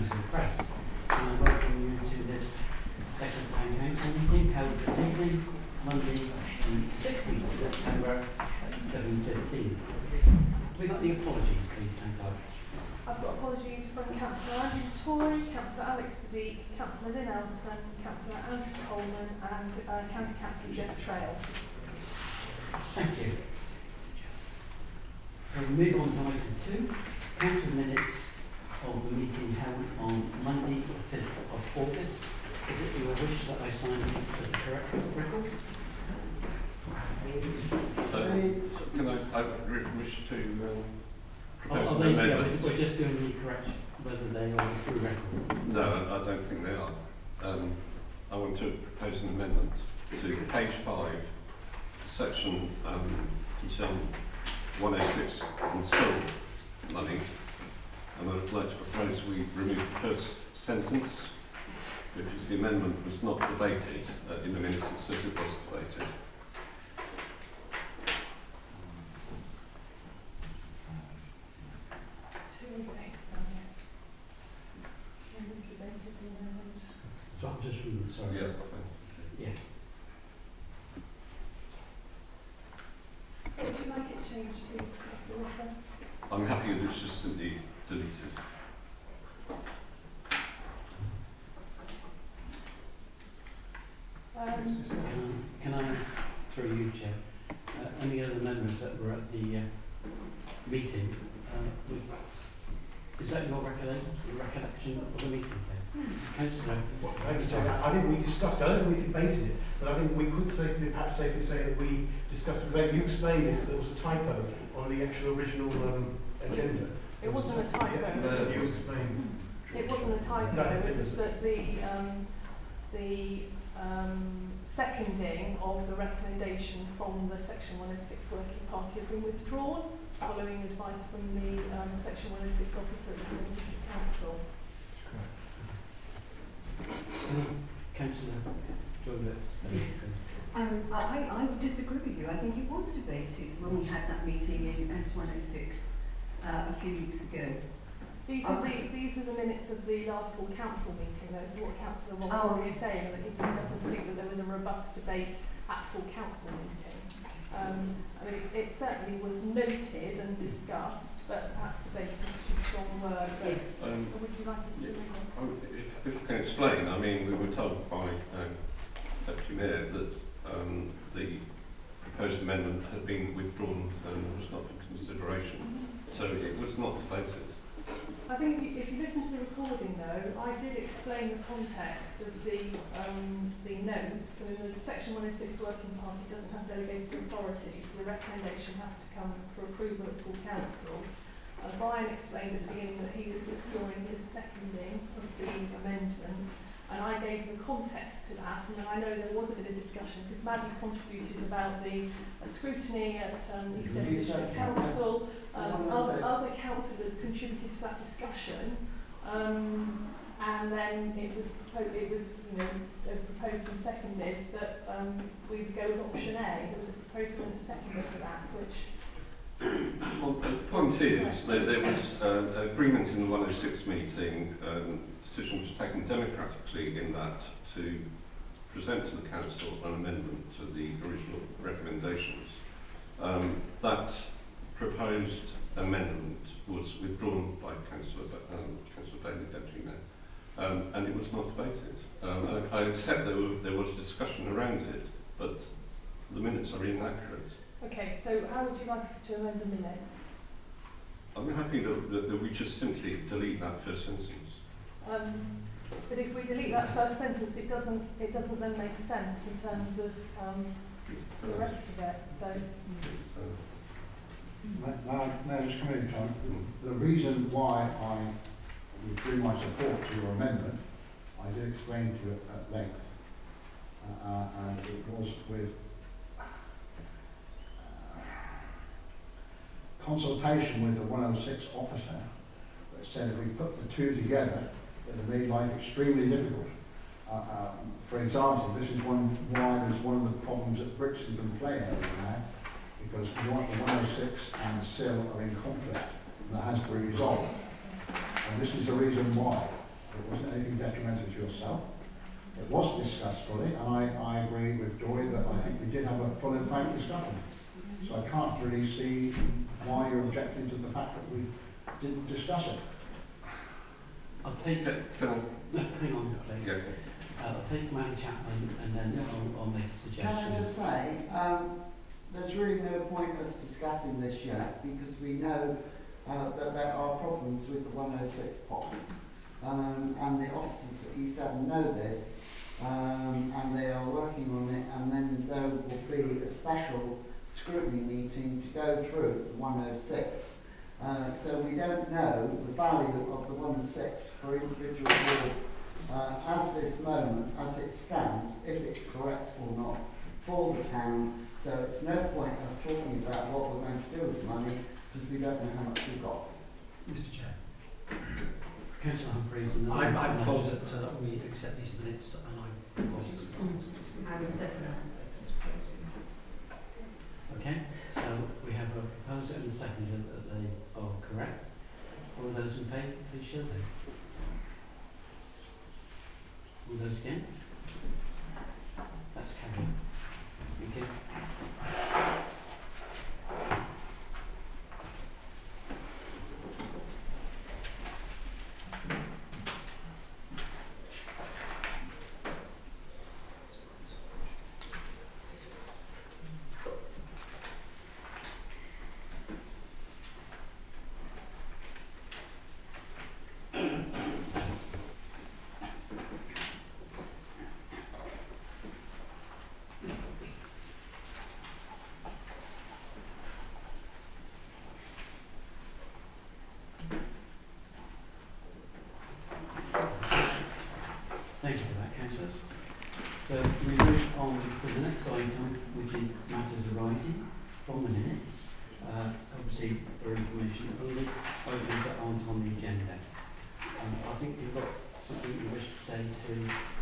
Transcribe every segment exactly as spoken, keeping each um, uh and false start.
members of the press. And I welcome you to this Beckford Town Council meeting held this evening, Monday the sixteenth of September at seven fifteen. We got the apologies, please, thank God. I've got apologies from Councillor Andrew Tory, Councillor Alex Sadiq, Councillor Lynn Elson, Councillor Andrew Coleman and uh, County Councillor Jeff Trails. Thank you. So we move on to item two, council minutes of the meeting held on Monday the fifth of August. Is it your wish that I sign these as a correct record? Uh, so can I, I wish to um, propose Oh, an they, yeah, amendment? we're, we're just doing the correction, whether they are a true record. No, I, I don't think they are. Um, I want to propose an amendment to page five, section um, concern one oh six on sill money, and I would like to propose we remove the first sentence, which is the amendment was not debated. Uh, in the minutes it says it was debated. So I'm just reading, sorry. Yeah. Yeah. Would you like it changed to Councillor Wilson? I'm happy that it's just simply deleted. Um, Can I, can I ask, through you, Chair, uh, any other members that were at the uh, meeting, uh, we, is that your recollection, your recollection of the meeting, please? Councillor? Well, I can say that. I think we discussed it. I don't think we debated it, but I think we could safely, perhaps safely say that we discussed it. Because you explained this, there was a typo on the actual original um, agenda. It wasn't a typo. Yeah, It was- you explained. It wasn't a typo, No, it it was wasn't. that the, um, the um, seconding of the recommendation from the Section one oh six Working Party had been withdrawn following advice from the um, Section one oh six officer at the Central District Council. Councillor Joylett? Yes. Um, I, I would disagree with you. I think it was debated when we had that meeting in S one oh six uh, a few weeks ago. These are, the, these are the minutes of the last full council meeting, though, so what Councillor Wilson Oh, is yes. saying, that he doesn't think that there was a robust debate at full council meeting. Um, I mean, it, it certainly was noted and discussed, but perhaps debate is too strong a word. But Um, would you like us to yeah. move on? Oh, If, if I can explain, I mean, we were told by um, Deputy Mayor that um, the proposed amendment had been withdrawn and was not for consideration. So it was not debated. I think if you, if you listen to the recording, though, I did explain the context of the um, the notes. So the Section one oh six Working Party doesn't have delegated authority, so the recommendation has to come for approval at full council. Uh, Brian explained at the beginning that he was withdrawing his seconding of the amendment, and I gave the context to that. And then I know there was a bit of discussion because Maddie contributed about the uh, scrutiny at um, East End District Council. Um, other, other councillors contributed to that discussion, um, and then it was proposed, it was you know uh, proposed and seconded that um, we would go with option A. There was a proposal and a seconder for that, which Well, the point is that there was uh, agreement in the one oh six meeting, um, decision was taken democratically in that to present to the council an amendment to the original recommendations. Um, that proposed amendment was withdrawn by Councillor um, Councillor Bailey, Deputy Mayor, um, and it was not debated. Um, I, I accept there, were, there was discussion around it, but the minutes are inaccurate. okay. So how would you like us to amend the minutes? I'm happy that, that, that we just simply delete that first sentence. Um, but if we delete that first sentence, it doesn't it doesn't then make sense in terms of um, the rest of it. So. Uh, Now, now just come in, John. The reason why I withdrew my support to your amendment, I did explain to it at length, uh, uh, and it was with uh, consultation with the one oh six officer that said if we put the two together, it would make life extremely difficult. Uh, uh, for example, this is one why there's one of the problems at Brixton and Play area now, because we want the one oh six and the sill are in conflict, and that has to be resolved. And this is the reason why. It wasn't anything detrimental to yourself. It was discussed fully, and I, I agree with Joy that I think we did have a full and frank discussion. So I can't really see why you're objecting to the fact that we didn't discuss it. I'll take, Can, can I? no, hang on, please. Yeah. Uh, I'll take Madam Chapman and then I'll, I'll make a suggestion. Can I just say, um, there's really no point us discussing this yet because we know uh, that there are problems with the one oh six P O P. Um, and the officers at East Devon know this, um, and they are working on it, and then there will be a special scrutiny meeting to go through the one oh six. Uh, so we don't know the value of the one oh six for individual wards uh, as this moment, as it stands, if it's correct or not, for the town. So it's no point us talking about what we're going to do with the money because we don't know how much we've got. Mister Chair, Councillor Humphreys and then... I, I propose that uh, we accept these minutes and I propose. I would second that. Okay, so we have a proposer and a seconder that they are correct. All those in favour, please show them. All those against? That's carried. Thank you. Thank you for that, councillors. So we move on to the next item, which is matters arising from the minutes. Uh, obviously, for information, only items that aren't on the agenda. Um, I think you've got something you wish to say to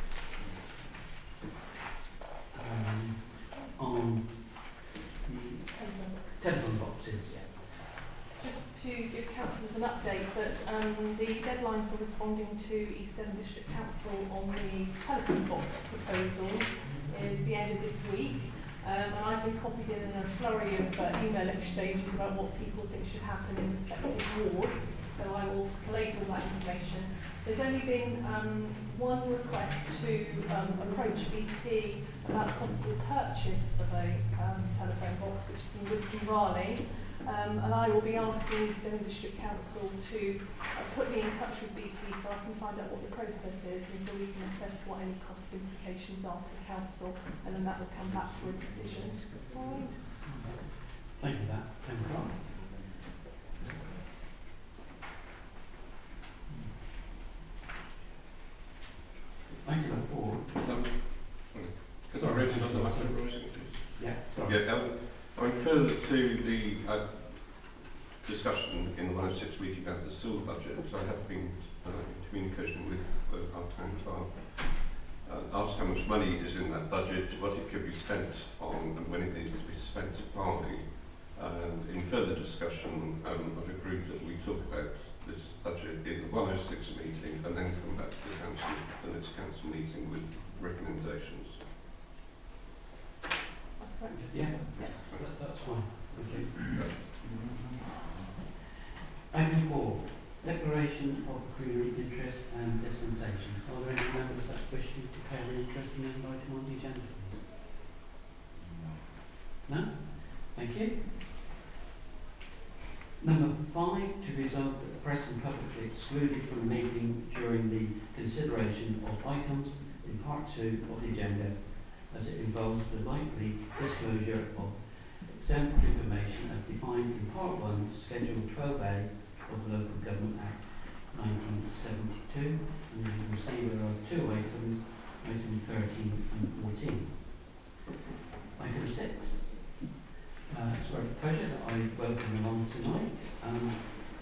um, on the telephone boxes. Yeah. Just to give councillors an update that um, the deadline for responding to East Devon District Council on the telephone box proposals is the end of this week. Um, and I've been copied in a flurry of uh, email exchanges about what people think should happen in respective wards. So I will collate all that information. There's only been um, one request to um, approach B T about a possible purchase of a um, telephone box, which is in Woodcombe Raleigh. Um, and I will be asking East Devon District Council to uh, put me in touch with B T so I can find out what the process is and so we can assess what any cost implications are for the council, and then that will come back for a decision. All right. Thank you for that. Thank you. Item four. Um, Can I raise another matter arising, please? Yeah, sorry. Yeah, um, I mean, further to the uh, discussion in the one oh six meeting about the sewer budget, I have been uh, in communication with uh, our town clerk, uh, asked how much money is in that budget, what it could be spent on, and when it needs to be spent by. And in further discussion, um, I've agreed that we talk about this budget in the one oh six meeting and then come back to the council, the next council meeting with recommendations. That's right. Yeah, that's, that's fine. Thank you. Item four, declaration of pecuniary interest and dispensation. Are there any members that wish to declare an interest in any item on the agenda, please? No? Thank you. Number five, to resolve that the press and public be excluded from the meeting during the consideration of items in part two of the agenda, as it involves the likely disclosure of exempt information as defined in part one, schedule twelve A of the Local Government Act nineteen seventy-two, and you will see there are two items, item thirteen and fourteen. Item six. Uh, it's a great pleasure that I welcome along tonight. Um,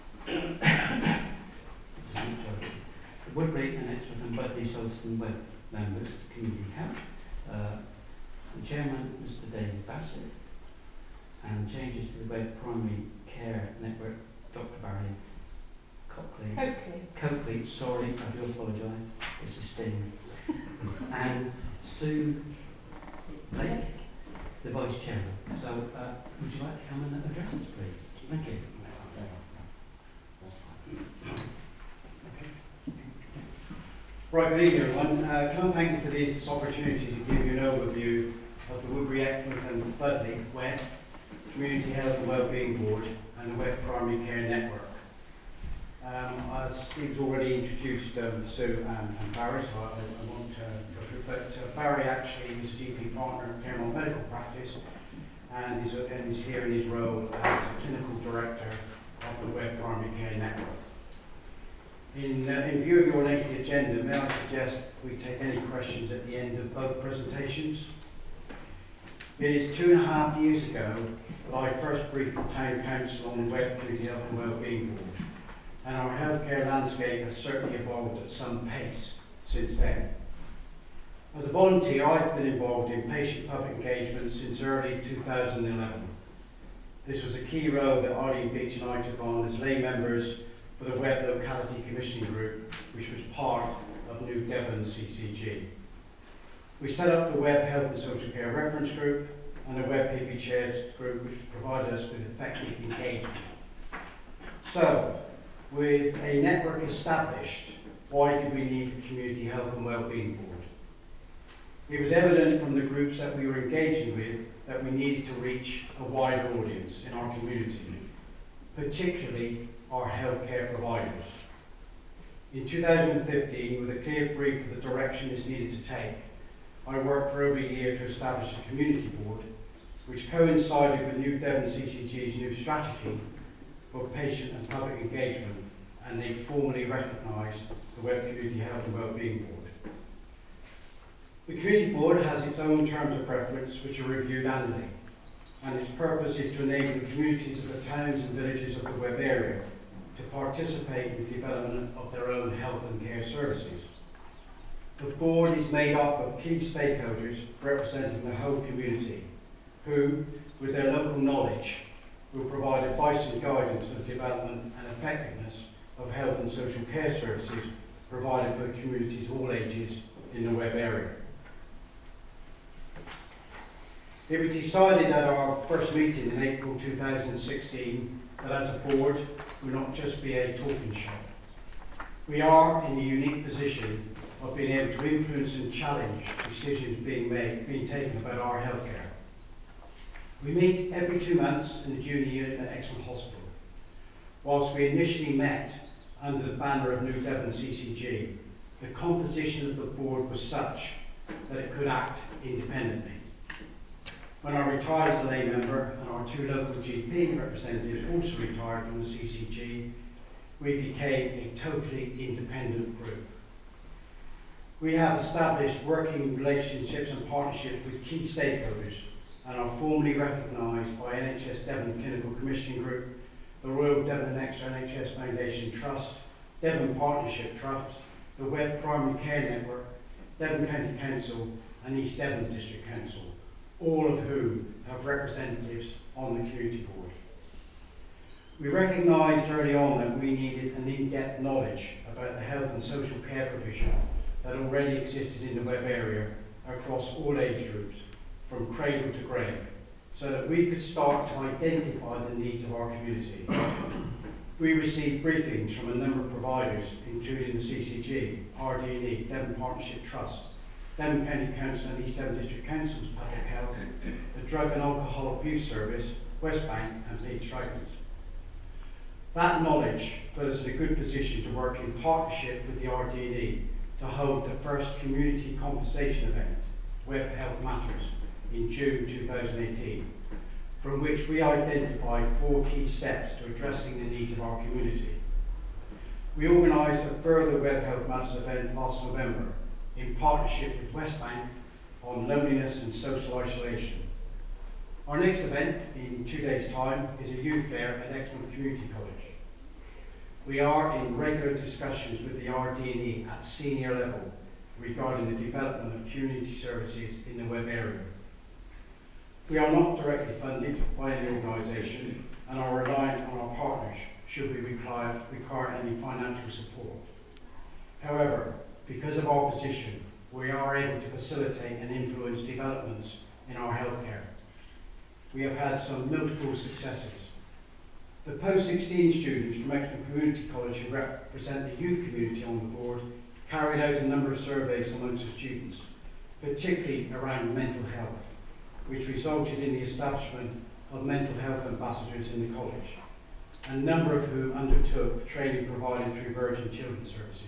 the Woodbury and Exmouth and Budley Solston Web members, Community Camp, uh, the chairman, Mister David Bassett, and changes to the Web Primary Care Network, Doctor Barry Copley. Coakley. Copley, sorry, I do apologise. It's a sting. And Sue Blake, the Vice Chairman. So, uh, would you like to come and address us, please? Thank you. Right, good evening everyone. Uh, can I thank you for this opportunity to give you an overview of the Woodbury Exmouth and Budley W E P Community Health and Wellbeing Board and the W E P Primary Care Network. Um, as Steve's already introduced um, Sue and, and Barry, so I, I won't uh, go through, but uh, Barry actually is a G P partner at Claremont Medical Practice and is, and is here in his role as a clinical director of the W E P Primary Care Network. In, uh, in view of your lengthy agenda, may I suggest we take any questions at the end of both presentations? It is two and a half years ago that I first briefed the Town Council on the W E P Community Health and Wellbeing Board, and our healthcare landscape has certainly evolved at some pace since then. As a volunteer, I've been involved in patient public engagement since early two thousand eleven. This was a key role that Arlene Beach and I took on as lay members for the W E P Locality Commissioning Group, which was part of New Devon C C G. We set up the W E P Health and Social Care Reference Group and the W E P P P Chairs Group, which provided us with effective engagement. So, with a network established, why did we need the Community Health and Wellbeing Board? It was evident from the groups that we were engaging with that we needed to reach a wider audience in our community, particularly our healthcare providers. In two thousand fifteen, with a clear brief of the direction this needed to take, I worked for over a year to establish a community board, which coincided with New Devon C C G's new strategy for patient and public engagement, and they formally recognised the W E P Community Health and Wellbeing Board. The community board has its own terms of preference, which are reviewed annually, and its purpose is to enable the communities of the towns and villages of the W E P area to participate in the development of their own health and care services. The board is made up of key stakeholders representing the whole community, who, with their local knowledge, will provide advice and guidance for the development and effectiveness of health and social care services provided for the communities of all ages in the W E P area. It was decided at our first meeting in April two thousand sixteen that as a board, we will not just be a talking shop. We are in the unique position of being able to influence and challenge decisions being made, being taken about our healthcare. We meet every two months in the junior unit at Exmouth Hospital. Whilst we initially met under the banner of New Devon C C G, the composition of the board was such that it could act independently. When I retired as a lay member and our two local G P representatives also retired from the C C G, we became a totally independent group. We have established working relationships and partnerships with key stakeholders and are formally recognised by N H S Devon Clinical Commissioning Group, the Royal Devon and Exeter N H S Foundation Trust, Devon Partnership Trust, the W E P Primary Care Network, Devon County Council and East Devon District Council, all of whom have representatives on the community board. We recognised early on that we needed an in-depth knowledge about the health and social care provision that already existed in the W E P area across all age groups, from cradle to grave, so that we could start to identify the needs of our community. We received briefings from a number of providers, including the C C G, R D and E, Devon Partnership Trust, Devon County Council and East Devon District Council's Public Health, the Drug and Alcohol Abuse Service, Westbank and Leeds Strikers. That knowledge put us in a good position to work in partnership with the R D and E to hold the first community conversation event, W E P Health Matters, in June two thousand eighteen, from which we identified four key steps to addressing the needs of our community. We organised a further W E P Health Matters event last November in partnership with Westbank on loneliness and social isolation. Our next event in two days' time is a youth fair at Exmouth Community College. We are in regular discussions with the R D and E at senior level regarding the development of community services in the W E P area. We are not directly funded by any organisation and are reliant on our partners should we require, require any financial support. However, because of our position, we are able to facilitate and influence developments in our healthcare. We have had some notable successes. The post sixteen students from Exton Community College who represent the youth community on the board carried out a number of surveys amongst the students, particularly around mental health, which resulted in the establishment of mental health ambassadors in the college, a number of whom undertook training provided through Virgin Children's Services.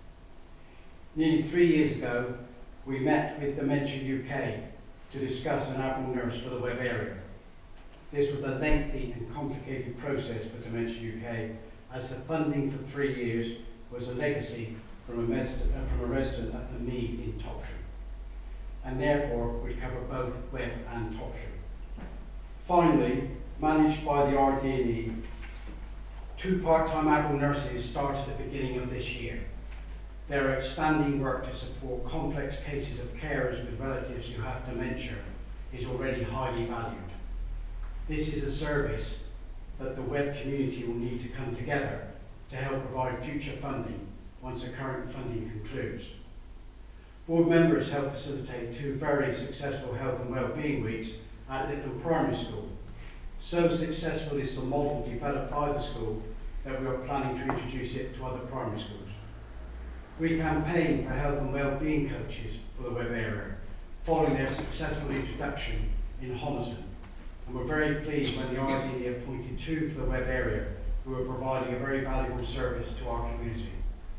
Nearly three years ago, we met with Dementia U K to discuss an admiral nurse for the Webb area. This was a lengthy and complicated process for Dementia U K, as the funding for three years was a legacy from a, mes- uh, from a resident at the Mead in Topsham, and therefore would cover both Webb and Topsham. Finally, managed by the R D and E, two part-time admiral nurses started at the beginning of this year. Their outstanding work to support complex cases of carers with relatives who have dementia is already highly valued. This is a service that the Webb community will need to come together to help provide future funding once the current funding concludes. Board members helped facilitate two very successful health and wellbeing weeks at Little Primary School. So successful is the model developed by the school that we are planning to introduce it to other primary schools. We campaigned for health and wellbeing coaches for the Webb area, following their successful introduction in Homerton. And we're very pleased when the R D appointed two for the Webb area who are providing a very valuable service to our community.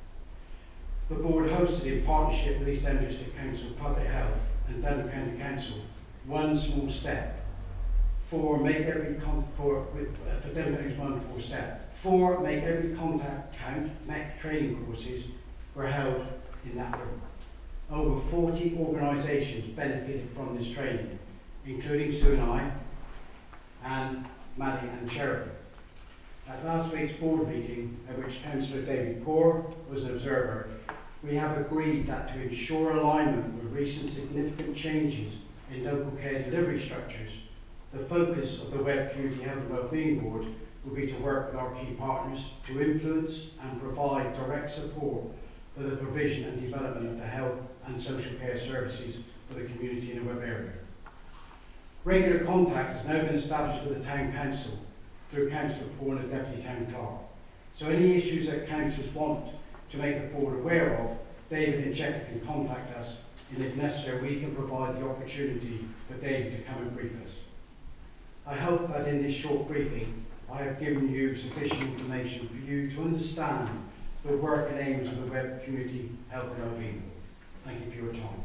The board hosted, in partnership with East End District Council Public Health and Denham County Council, One Small Step for make every con- for with uh, for Denham County's One Small Step for make every contact count. M E C training courses were held in that room. Over forty organisations benefited from this training, including Sue and I, and Maddie and Sheridan. At last week's board meeting, at which Councillor David Poore was an observer, we have agreed that to ensure alignment with recent significant changes in local care delivery structures, the focus of the Webb Community Health and Wellbeing Board will be to work with our key partners to influence and provide direct support for the provision and development of the health and social care services for the community in the Webb area. Regular contact has now been established with the Town Council through Councillor Poore and the Deputy Town Clerk. So any issues that councillors want to make the board aware of, David and Jeff can contact us, and if necessary we can provide the opportunity for David to come and brief us. I hope that in this short briefing I have given you sufficient information for you to understand the work and aims of the Webb Community Health and Wellbeing. Thank you for your time.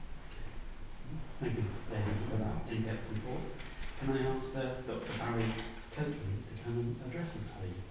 Thank you, David, for that in-depth report. Can I ask uh, Doctor Barry Copeland to come and address us, please?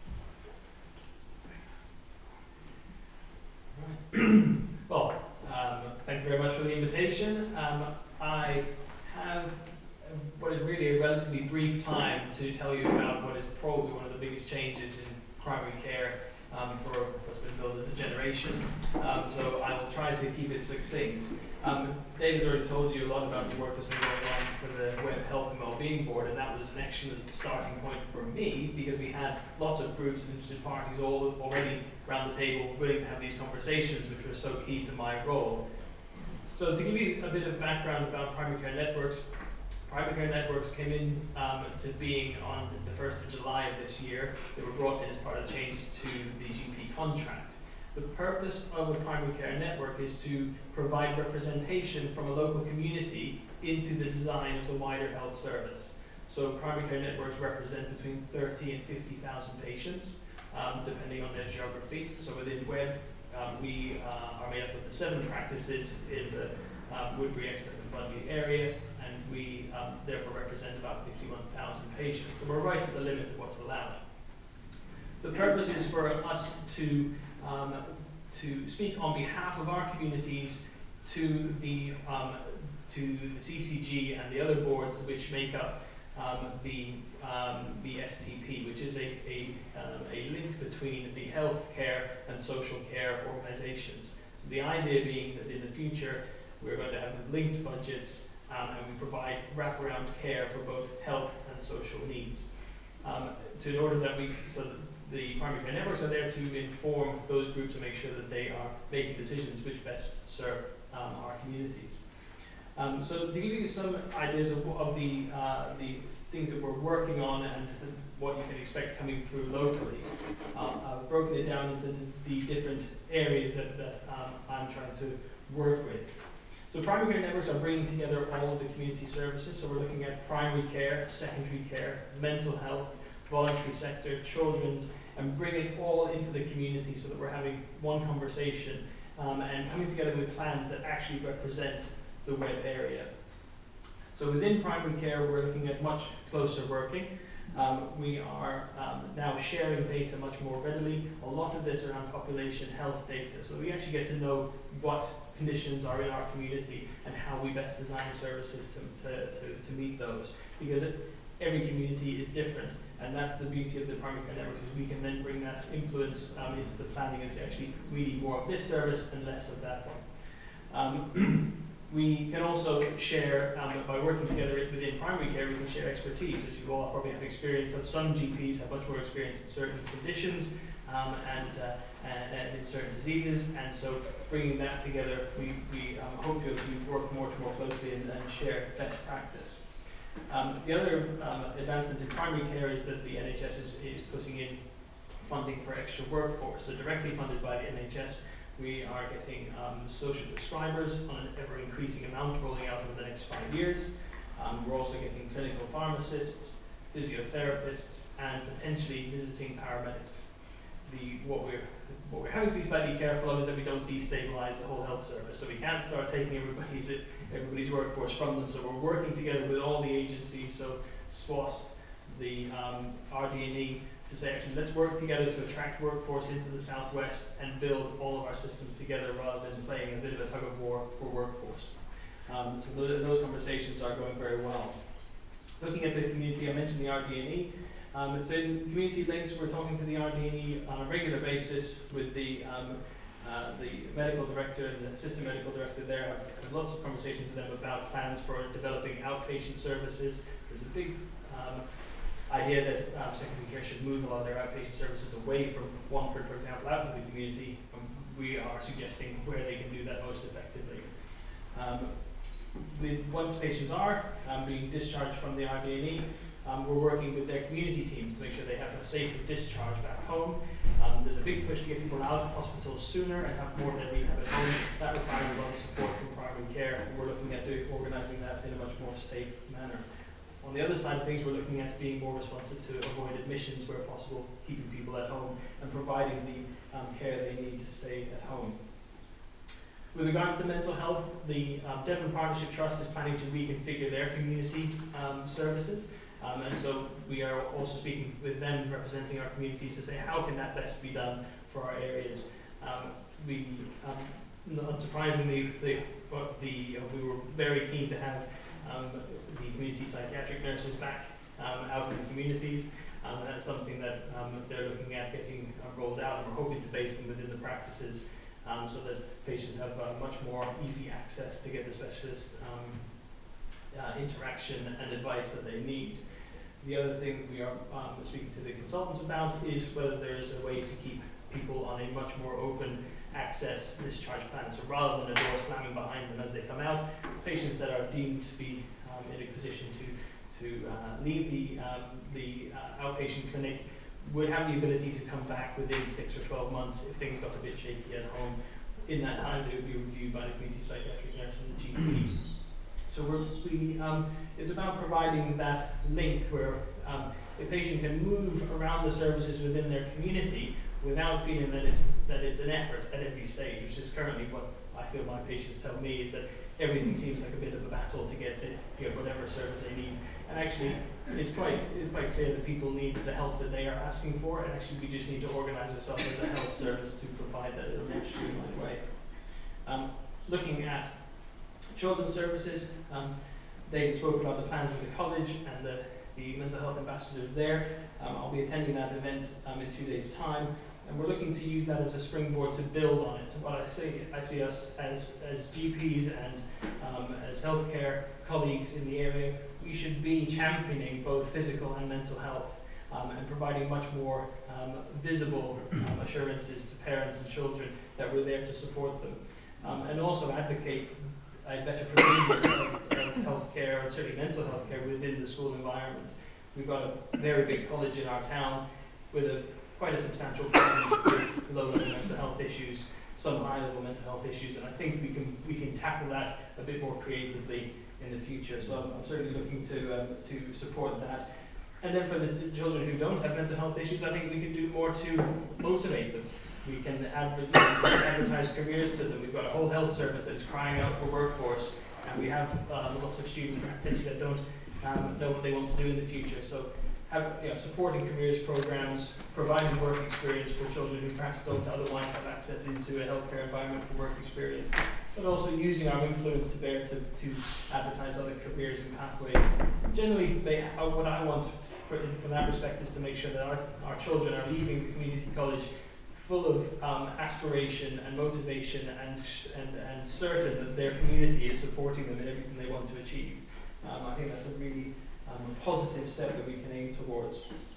Right. Well, um, thank you very much for the invitation. Um, I have uh, what is really a relatively brief time to tell you about what is probably one of the biggest changes in primary care um, for what's been billed as a generation. Um, so I will try to keep it succinct. Um, David's already told you a lot about the work that's been going on for the Webb Health and Wellbeing Board, and that was an excellent starting point for me because we had lots of groups and interested parties all already around the table willing to have these conversations, which was so key to my role. So to give you a bit of background about primary care networks, primary care networks came in um, to being on the first of July of this year. They were brought in as part of the changes to the G P contract. The purpose of a primary care network is to provide representation from a local community into the design of the wider health service. So primary care networks represent between thirty and fifty thousand patients, um, depending on their geography. So within Webb, um, we uh, are made up of the seven practices in the um, Woodbury, Exmouth and Budleigh area, and we um, therefore represent about fifty-one thousand patients. So we're right at the limit of what's allowed. The purpose is for us to Um, to speak on behalf of our communities to the um, to the C C G and the other boards which make up um, the um, the S T P, which is a a, um, a link between the healthcare and social care organisations. So the idea being that in the future we're going to have linked budgets um, and we provide wraparound care for both health and social needs. Um, to in order that we so. That the primary care networks are there to inform those groups and make sure that they are making decisions which best serve um, our communities. Um, so to give you some ideas of, of the, uh, the things that we're working on and what you can expect coming through locally, uh, I've broken it down into the, the different areas that, that um, I'm trying to work with. So primary care networks are bringing together all of the community services. So we're looking at primary care, secondary care, mental health, voluntary sector, children's, and bring it all into the community so that we're having one conversation um, and coming together with plans that actually represent the web area. So within primary care, we're looking at much closer working. Um, we are um, now sharing data much more readily. A lot of this around population health data. So we actually get to know what conditions are in our community and how we best design services to, to, to, to meet those. Because it, every community is different, and that's the beauty of the primary care network, is we can then bring that influence um, into the planning and say, actually, we need more of this service and less of that one. Um, we can also share, um, by working together within primary care, we can share expertise. As you all probably have experience of, some G Ps have much more experience in certain conditions um, and, uh, and, and in certain diseases, and so bringing that together, we, we um, hope to work more, more closely and, and share best practice. Um, the other um, advancement in primary care is that the N H S is, is putting in funding for extra workforce. So directly funded by the N H S, we are getting um, social prescribers on an ever-increasing amount rolling out over the next five years. Um, we're also getting clinical pharmacists, physiotherapists, and potentially visiting paramedics. The, what, we're, what we're having to be slightly careful of is that we don't destabilize the whole health service. So we can't start taking everybody's, everybody's workforce from them. So we're working together with all the agencies, so SWAST, the um, R D and E, to say, actually, let's work together to attract workforce into the Southwest and build all of our systems together rather than playing a bit of a tug of war for workforce. Um, so those, those conversations are going very well. Looking at the community, I mentioned the R D and E. Um, so in community links, we're talking to the R D and E on a regular basis with the um, uh, the medical director and the assistant medical director there. I've had lots of conversations with them about plans for developing outpatient services. There's a big um, idea that um, secondary care should move a lot of their outpatient services away from Wallingford, for example, out into the community. Um, we are suggesting where they can do that most effectively. Um, with, once patients are um, being discharged from the R D and E, Um, we're working with their community teams to make sure they have a safe discharge back home. Um, there's a big push to get people out of hospitals sooner and have more of their rehab at home. That requires a lot of support from primary care, and we're looking at doing, organising that in a much more safe manner. On the other side of things, we're looking at being more responsive to avoid admissions where possible, keeping people at home, and providing the um, care they need to stay at home. With regards to mental health, the um, Devon Partnership Trust is planning to reconfigure their community um, services. Um, and so we are also speaking with them, representing our communities, to say how can that best be done for our areas. Um, we, um, not surprisingly, the, the, uh, we were very keen to have um, the community psychiatric nurses back um, out in the communities. Um, that's something that um, they're looking at getting uh, rolled out, and we're hoping to base them within the practices um, so that patients have uh, much more easy access to get the specialist um, uh, interaction and advice that they need. The other thing we are um, speaking to the consultants about is whether there is a way to keep people on a much more open access discharge plan. So rather than a door slamming behind them as they come out, patients that are deemed to be um, in a position to, to uh, leave the, um, the uh, outpatient clinic would have the ability to come back within six or twelve months if things got a bit shaky at home. In that time, they would be reviewed by the community psychiatric nurse and the G P. So we're, we, um, it's about providing that link where um, a patient can move around the services within their community without feeling that it's, that it's an effort at every stage, which is currently what I feel my patients tell me, is that everything seems like a bit of a battle to get, the, to get whatever service they need. And actually, it's quite, it's quite clear that people need the help that they are asking for, and actually we just need to organise ourselves as a health service to provide that in a more streamlined way. Um, looking at children's services, um, David spoke about the plans with the college and the, the mental health ambassadors there. Um, I'll be attending that event um, in two days' time, and we're looking to use that as a springboard to build on it. What I see, I see us as, as G Ps and um, as healthcare colleagues in the area, we should be championing both physical and mental health. um, and providing much more um, visible um, assurances to parents and children that we're there to support them, um, and also advocate a better provision of, of healthcare, and certainly mental health care within the school environment. We've got a very big college in our town with a quite a substantial problem with low-level mental health issues, some high-level mental health issues, and I think we can we can tackle that a bit more creatively in the future. So I'm, I'm certainly looking to um, to support that. And then for the t- children who don't have mental health issues, I think we can do more to motivate them. We can adver- advertise careers to them. We've got a whole health service that is crying out for workforce, and we have um, lots of students potentially that don't um, know what they want to do in the future. So have, you know, supporting careers programs, providing work experience for children who perhaps don't otherwise have access into a healthcare environment for work experience, but also using our influence to bear to, to advertise other careers and pathways. Generally, they, uh, what I want for, from that respect is to make sure that our, our children are leaving community college full of um, aspiration and motivation and, and, and certain that their community is supporting them in everything they want to achieve. Um, I think that's a really um, positive step that we can aim towards.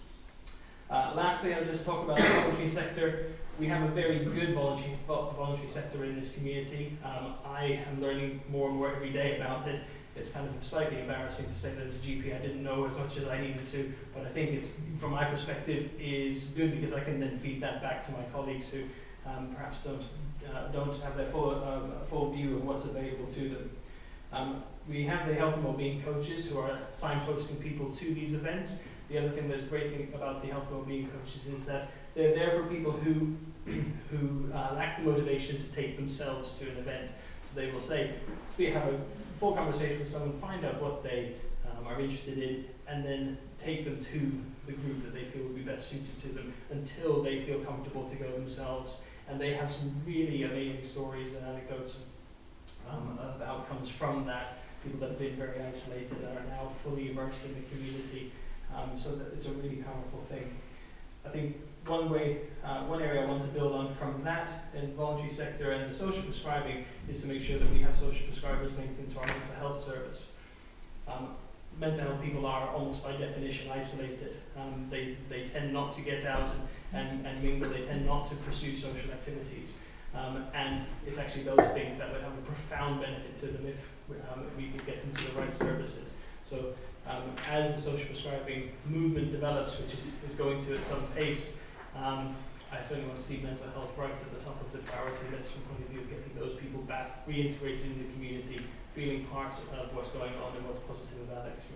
Uh, lastly, I'll just talk about the voluntary sector. We have a very good voluntary, voluntary sector in this community. Um, I am learning more and more every day about it. It's kind of slightly embarrassing to say that as a G P I didn't know as much as I needed to, but I think it's, from my perspective, is good because I can then feed that back to my colleagues who um, perhaps don't uh, don't have their full um, full view of what's available to them. Um, we have the health and wellbeing coaches who are signposting people to these events. The other thing that's great thing about the health and wellbeing coaches is that they're there for people who who uh, lack the motivation to take themselves to an event. So they will say, so we have a full conversation with someone, find out what they um, are interested in, and then take them to the group that they feel would be best suited to them until they feel comfortable to go themselves. And they have some really amazing stories and anecdotes um, of outcomes from that. People that have been very isolated are now fully immersed in the community. Um, so that it's a really powerful thing. I think one way, uh, one area I want to build on from that in the voluntary sector and the social prescribing is to make sure that we have social prescribers linked into our mental health service. Um, mental health people are almost by definition isolated. Um, they, they tend not to get out and, and, and mingle, they tend not to pursue social activities. Um, and it's actually those things that would have a profound benefit to them if um, we could get them to the right services. So um, as the social prescribing movement develops, which it is going to at some pace, um, I certainly want to see mental health right at the top of the priority list from the point of view of getting those people back, reintegrated in the community, feeling part of what's going on and what's positive about it.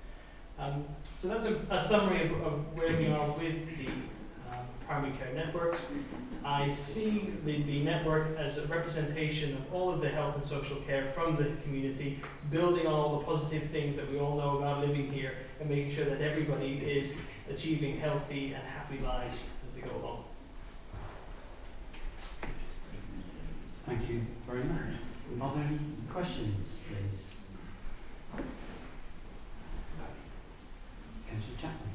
Um, so that's a, a summary of, of where we are with the um, primary care networks. I see the, the network as a representation of all of the health and social care from the community, building on all the positive things that we all know about living here and making sure that everybody is achieving healthy and happy lives as they go along. Thank you very much. Are there any questions, please? Councillor Chapman.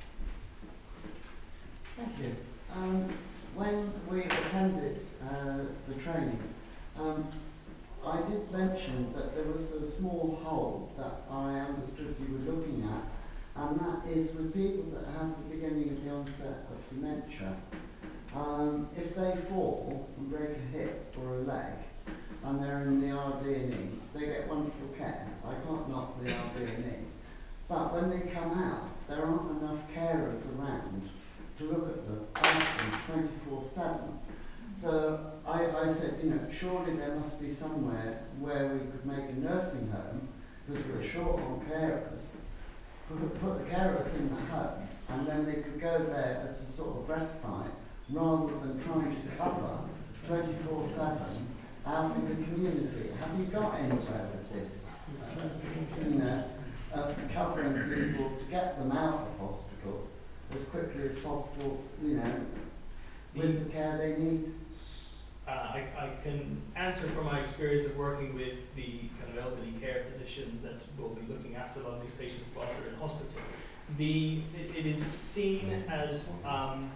Thank you. Um, when we attended uh, the training, um, I did mention that there was a small hole that I understood you were looking at, and that is with people that have the beginning of the onset of dementia. Um, if they fall and break a hip or a leg, and they're in the R D and E, they get wonderful care. I can't knock the R D and E. But when they come out, there aren't enough carers around to look at them twenty-four seven. So I, I said, you know, surely there must be somewhere where we could make a nursing home, because we're short on carers. We could put the carers in the home, and then they could go there as a sort of respite, rather than trying to cover twenty-four seven out in the community. Have you got anywhere with this? You know, uh, covering people to get them out of hospital as quickly as possible, you know, with the care they need? Uh, I, I can answer from my experience of working with the kind of elderly care physicians that will be looking after a lot of these patients while they're in hospital. The, it, it is seen as um,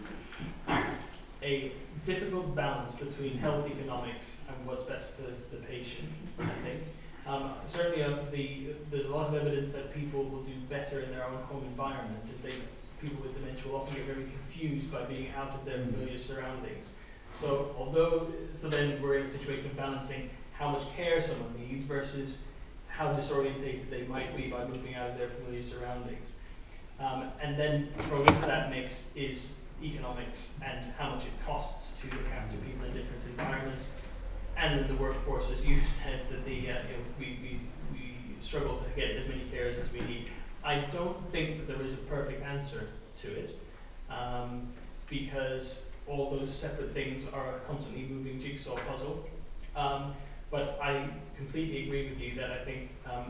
a difficult balance between health economics and what's best for the patient, I think. Um, certainly uh, the, there's a lot of evidence that people will do better in their own home environment if they people with dementia will often get very confused by being out of their familiar surroundings. So although, so then we're in a situation of balancing how much care someone needs versus how disorientated they might be by moving out of their familiar surroundings. Um, and then thrown into that mix is economics and how much it costs to look after people in different environments. And then the workforce, as you said, that the uh, you know, we, we, we struggle to get as many carers as we need. I don't think that there is a perfect answer to it, um, because all those separate things are a constantly moving jigsaw puzzle. Um, but I completely agree with you that I think um,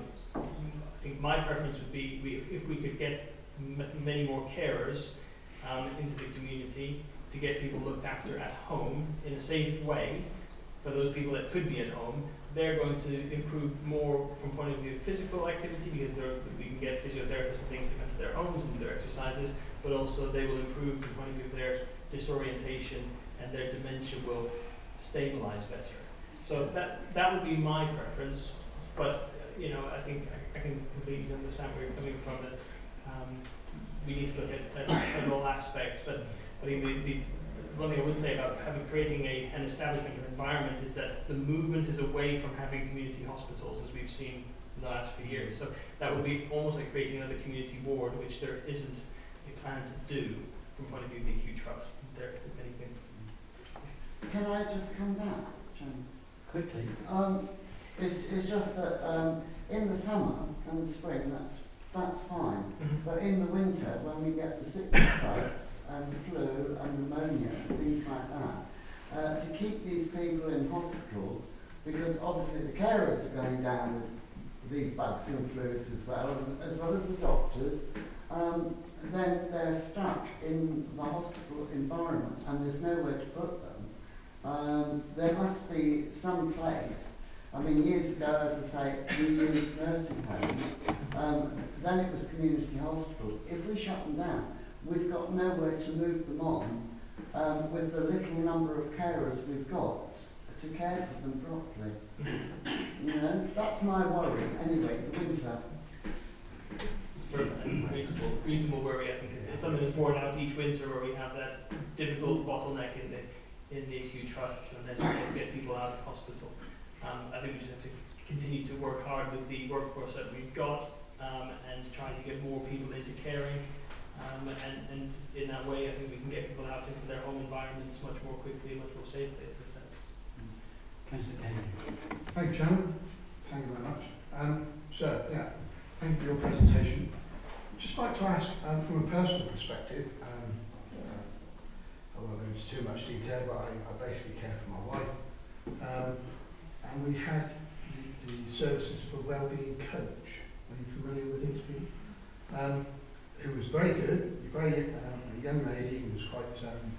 I think my preference would be we, if, if we could get m many more carers um, into the community to get people looked after at home in a safe way. For those people that could be at home, they're going to improve more from point of view of physical activity, because we can get physiotherapists and things to come to their homes and do their exercises, but also they will improve from point of view of their disorientation, and their dementia will stabilize better. So that that would be my preference, but you know, I think I, I can completely understand where you're coming from. That um, we need to look at, at, at all aspects, but I think the, the one thing I would say about having creating a, an establishment or environment is that the movement is away from having community hospitals, as we've seen in the last few years. So that would be almost like creating another community ward, which there isn't a plan to do from point of view of the Q Trust. There, if anything. Can I just come back, John? Quickly. Um, it's, it's just that um, in the summer and the spring, that's that's fine. Mm-hmm. But in the winter, when we get the sickness spikes and the flu and pneumonia and things like that, uh, to keep these people in hospital, because obviously the carers are going down with these bugs and flus as well, and as well as the doctors, um, then they're stuck in the hospital environment and there's nowhere to put them. Um, there must be some place. I mean, years ago, as I say, we used nursing homes. Um, then it was community hospitals. If we shut them down, we've got nowhere to move them on um, with the little number of carers we've got to care for them properly. You know, that's my worry. Anyway, the winter. It's very reasonable, reasonable where we, I think it's something that's borne out each winter, where we have that difficult bottleneck in the in the Q Trust, and then to get people out of hospital. Um, I think we just have to continue to work hard with the workforce that we've got, um, and try to get more people into caring. Um, and, and in that way, I think we can get people out into their home environments much more quickly and much more safely, as I said. Councillor Kennedy. Thank you, Chairman. Thank you very much. Um, so, yeah, thank you for your presentation. Just like to ask, um, from a personal perspective, um, uh, I won't go into too much detail, but I, I basically care for my wife. Um, and we had the, the services of a wellbeing coach. Are you familiar with these people? Um, who was very good, very um, a young lady who was quite um,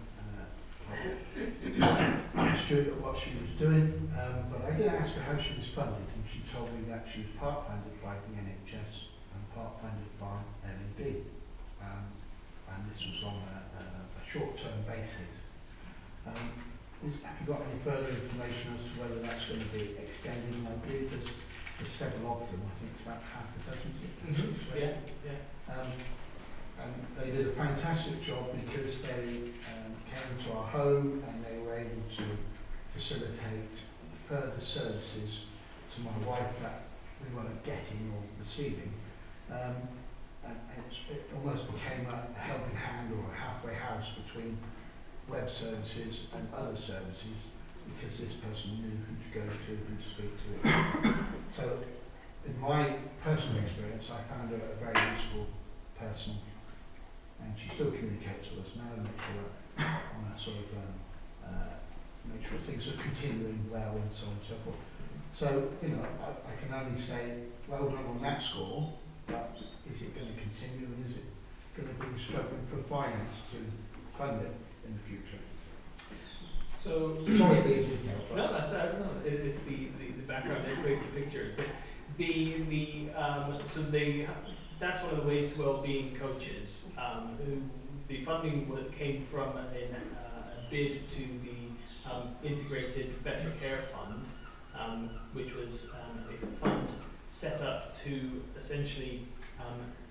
uh, understood at what she was doing. Um, but I did ask her how she was funded, and she told me that she was part funded by the N H S and part funded by L and D. Um, and this was on a, a, a short-term basis. Um, is, have you got any further information as to whether that's going to be extending? I believe there's, there's several of them. I think it's about half a dozen. Mm-hmm. Yeah, yeah. Um, and they did a fantastic job because they um, came to our home and they were able to facilitate further services to my wife that we weren't getting or receiving. Um, and it's, it almost became a, a helping hand or a halfway house between web services and other services, because this person knew who to go to, who to speak to. So in my personal experience, I found her a very useful person, and she still communicates with us now, and make sure on that sort of um, uh, make sure things are continuing well and so on and so forth. So, you know, I, I can only say well done on that score, but is it going to continue, and is it going to be struggling for finance to fund it in the future? So, sorry to be detailed, but no, that's uh, no, it, it, the, the the background there creates the pictures. But the the um, so they that's one of the ways to well-being coaches. Um, who the funding would, came from a, uh, a bid to the um, Integrated Better Care Fund, um, which was um, a fund set up to essentially um,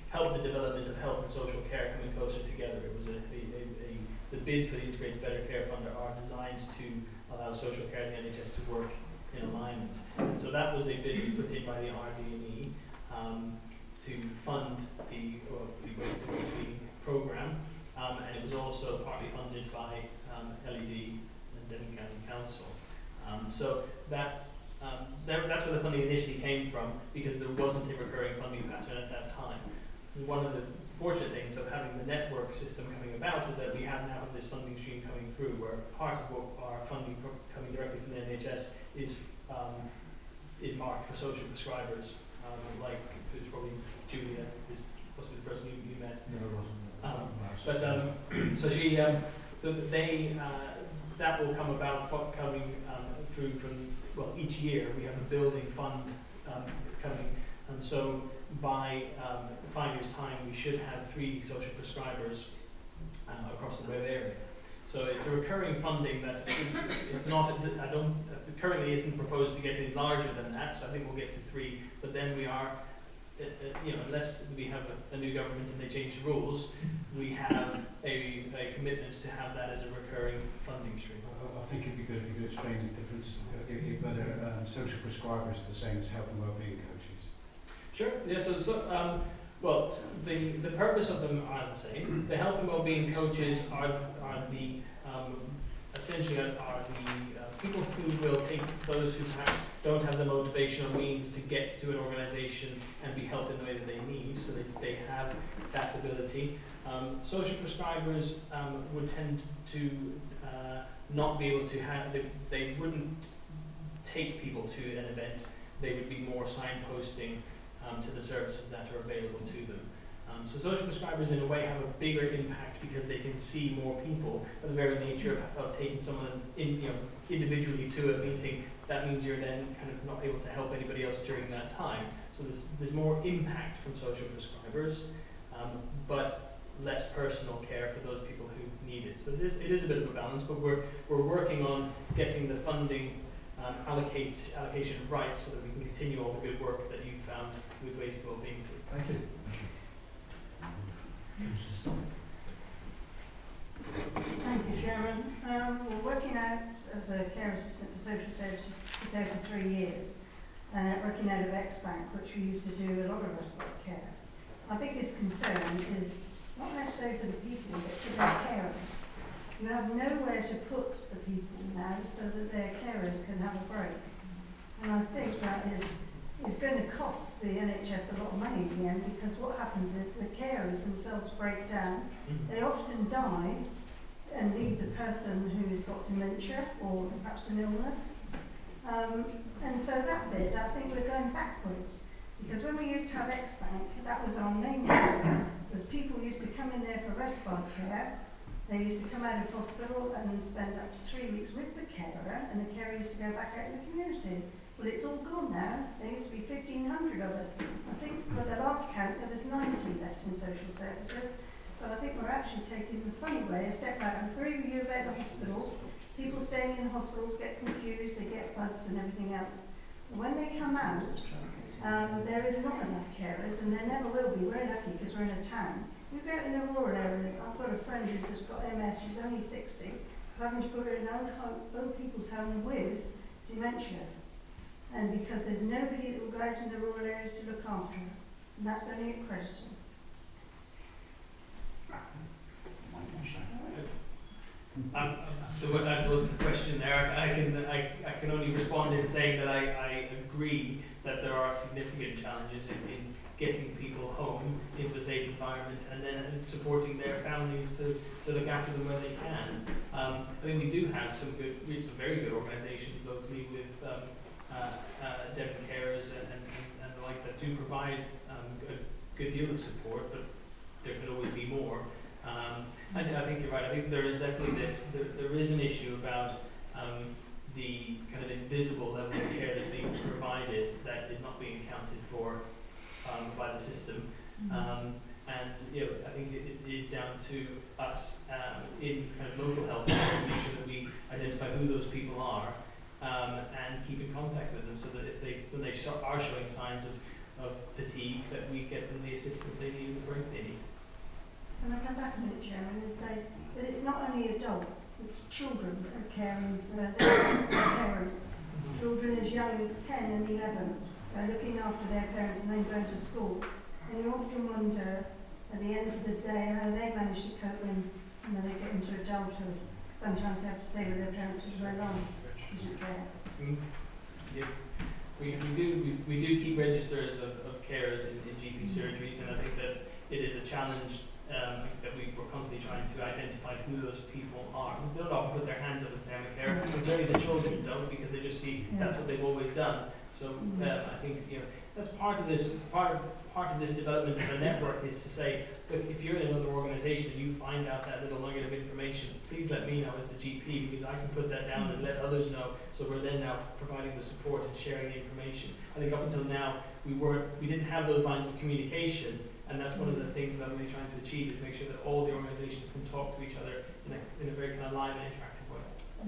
help the development of health and social care coming closer together. It was a, a, a, a the bids for the Integrated Better Care Fund are designed to allow social care and the N H S to work in alignment. And so that was a bid put in by the R D and E um, to fund the, uh, the Waste to Wellbeing programme, um, and it was also partly funded by um, L E D and Devon County Council. Um, so that um, there, that's where the funding initially came from, because there wasn't a recurring funding pattern at that time. And one of the fortunate things of having the network system coming about is that we have now this funding stream coming through, where part of what our funding coming directly from the N H S is um, is marked for social prescribers, um, like who's probably Julia is possibly the person you, you met. No, it wasn't. Um, but um, so she, um, so that they uh, that will come about fo- coming um, through from well each year we have a building fund um, coming, and so by um, five years' time we should have three social prescribers uh, across the web area. So it's a recurring funding that it's not, I don't, it currently isn't proposed to get any larger than that, so I think we'll get to three, but then we are, uh, uh, you know, unless we have a, a new government and they change the rules, we have a, a commitment to have that as a recurring funding stream. I, I think it'd be good if you could explain the difference, uh, if, if whether um, social prescribers are the same as health and wellbeing coaches. Sure, yeah, so, so um, well, the, the purpose of them are the same. The health and wellbeing coaches are, are the, um, essentially are, are the uh, people who will take those who have, don't have the motivation or means to get to an organisation and be helped in the way that they need, so that they have that ability. Um, social prescribers um, would tend to uh, not be able to have, they, they wouldn't take people to an event, they would be more signposting Um, to the services that are available to them. Um, so social prescribers in a way have a bigger impact because they can see more people. By the very nature of, of taking someone in, you know, individually to a meeting, that means you're then kind of not able to help anybody else during that time. So there's, there's more impact from social prescribers, um, but less personal care for those people who need it. So it is, it is a bit of a balance, but we're, we're working on getting the funding um, allocate, allocation right so that we can continue all the good work that you've found with Waste to Wellbeing. Thank you. Thank you, Chairman. Um, we're working out as a care assistant for social services for thirty-three years, uh, working out of X-Bank, which we used to do a lot of respite care. Our biggest concern is not necessarily for the people, but for their carers. You have nowhere to put the people now so that their carers can have a break. And I think that is is going to cost the N H S a lot of money in the end, because what happens is the carers themselves break down. They often die and leave the person who's got dementia or perhaps an illness. Um, and so that bit, I think we're going backwards. Because when we used to have X-Bank, that was our main goal, was people used to come in there for respite care. They used to come out of hospital and spend up to three weeks with the carer, and the carer used to go back out in the community. Well, it's all gone now. There used to be fifteen hundred of us. I think for the last count, there was ninety left in social services. So I think we're actually taking the funny way, a step back. I agree with you about the hospitals. People staying in hospitals get confused, they get bugs and everything else. When they come out, um, there is not enough carers, and there never will be. We're lucky because we're in a town. You go in the rural areas, I've got a friend who's got M S, she's only sixty, having to put her in an old, home, old people's home with dementia. And because there's nobody that will go out in the rural areas to look after her. And that's only at Crediton. Um, there, was, there wasn't a question there. I can, I, I can only respond in saying that I, I agree that there are significant challenges in, in getting people home into a safe environment and then supporting their families to, to look after them where they can. Um, I mean, we do have some good, we have some very good organisations locally with um, uh, uh, Devon Carers and, and, and the like that do provide um, a good deal of support, but there could always be more. Um, and I think you're right. I think there is definitely this. There, there is an issue about um, the kind of invisible level of care that's being provided that is not being accounted for um, by the system. Um, and you know, I think it, it is down to us um, in kind of local health care to make sure that we identify who those people are um, and keep in contact with them, so that if they, when they sh- are showing signs of of fatigue that we get them the assistance they need and the break they need. Can I come back a minute, Chairman, and say that it's not only adults, it's children that are caring for their, their parents. Children as young as ten and eleven are looking after their parents and then going to school. And you often wonder, at the end of the day, how they manage to cope when you know, they get into adulthood. Sometimes they have to stay with their parents for so long. Isn't fair. Mm. Yeah. We, we do we, we do keep registers of, of carers in, in G P surgeries, and I think that it is a challenge um, that we, we're constantly trying to identify who those people are. They don't often put their hands up and say I'm a carer, but certainly the children don't, because they just see Yeah. that's what they've always done. So um, I think you know that's part of this part of part of this development as a network is to say, look, if you're in another organisation and you find out that little nugget of information, please let me know as the G P, because I can put that down and let others know. So we're then now providing the support and sharing the information. I think up until now we weren't, we didn't have those lines of communication, and that's one of the things that I'm really trying to achieve, is make sure that all the organisations can talk to each other in a, in a very kind of live and interactive way.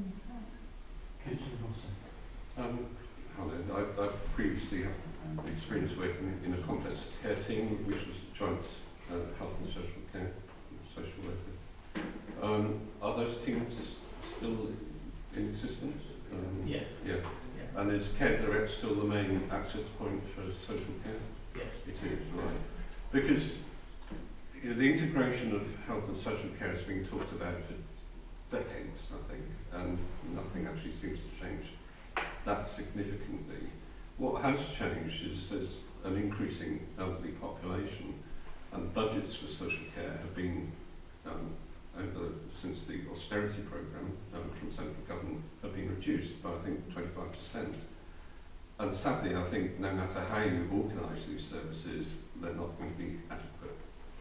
Councillor Wilson. Um, hello, I, I previously have experience working in a complex care team, which was joint uh, health and social care, social worker. Um, are those teams still in existence? Um, Yes. Yeah. Yeah. And is Care Direct still the main access point for social care? Yes. It is, right. Because you know, the integration of health and social care has been talked about for decades, I think, and nothing actually seems to change that significantly. What has changed is there's an increasing elderly population, and budgets for social care have been, um, over, since the austerity programme um, from central government, have been reduced by, I think, twenty-five percent. And sadly, I think no matter how you organise these services, they're not going to be adequate.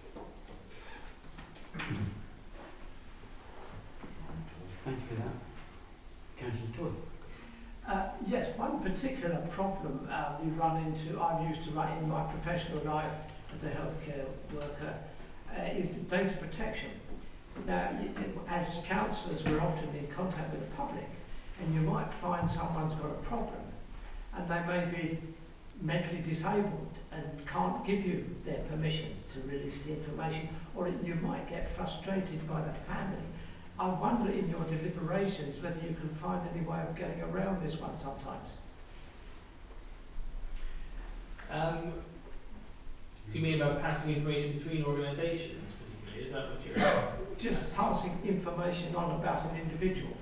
Thank you for that. Councillor Toy. Uh, yes, one particular problem uh, we run into, I'm used to running in my professional life as a healthcare worker, uh, is data protection. Now, y- as counsellors, we're often in contact with the public, and you might find someone's got a problem, and they may be mentally disabled and can't give you their permission to release the information, or you might get frustrated by the family. I wonder in your deliberations whether you can find any way of getting around this one sometimes. Um, do you mean about passing information between organisations, particularly? Is that what you're Just passing information on about an individual.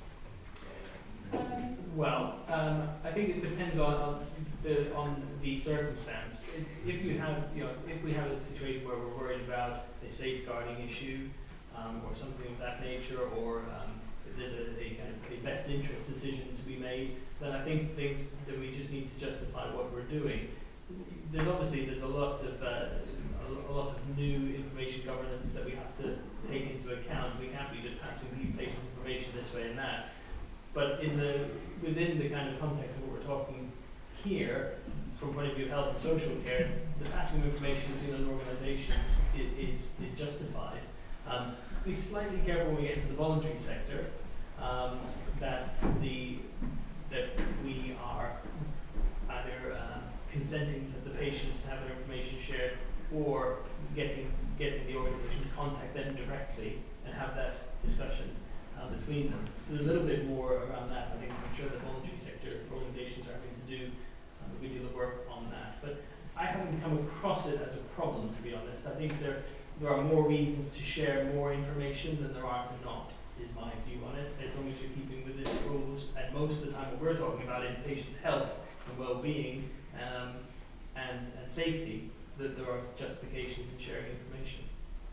Well, um, I think it depends on, on the on the circumstance. If, if you have, you know, if we have a situation where we're worried about a safeguarding issue, um, or something of that nature, or um, if there's a, a kind of a best interest decision to be made, then I think things that we just need to justify what we're doing. There's obviously there's a lot of uh, a lot of new information governance that we have to take into account. We can't be just passing the patient's information this way and that. But in the within the kind of context of what we're talking here, from the point of view of health and social care, the passing of information between organisations is, is, is justified. Um, be slightly careful when we get into the voluntary sector, um, that the that we are either uh, consenting to the patients to have their information shared, or getting getting the organisation to contact them directly and have that discussion uh, between them. So a little bit more around that. I think I'm sure the voluntary sector organisations are having to do um, a good deal of work on that. But I haven't come across it as a problem, to be honest. I think there there are more reasons to share more information than there are to not, is my view on it, as long as you're keeping within the rules. And most of the time what we're talking about is patients' health and well-being um, and, and safety, that there are justifications in sharing information.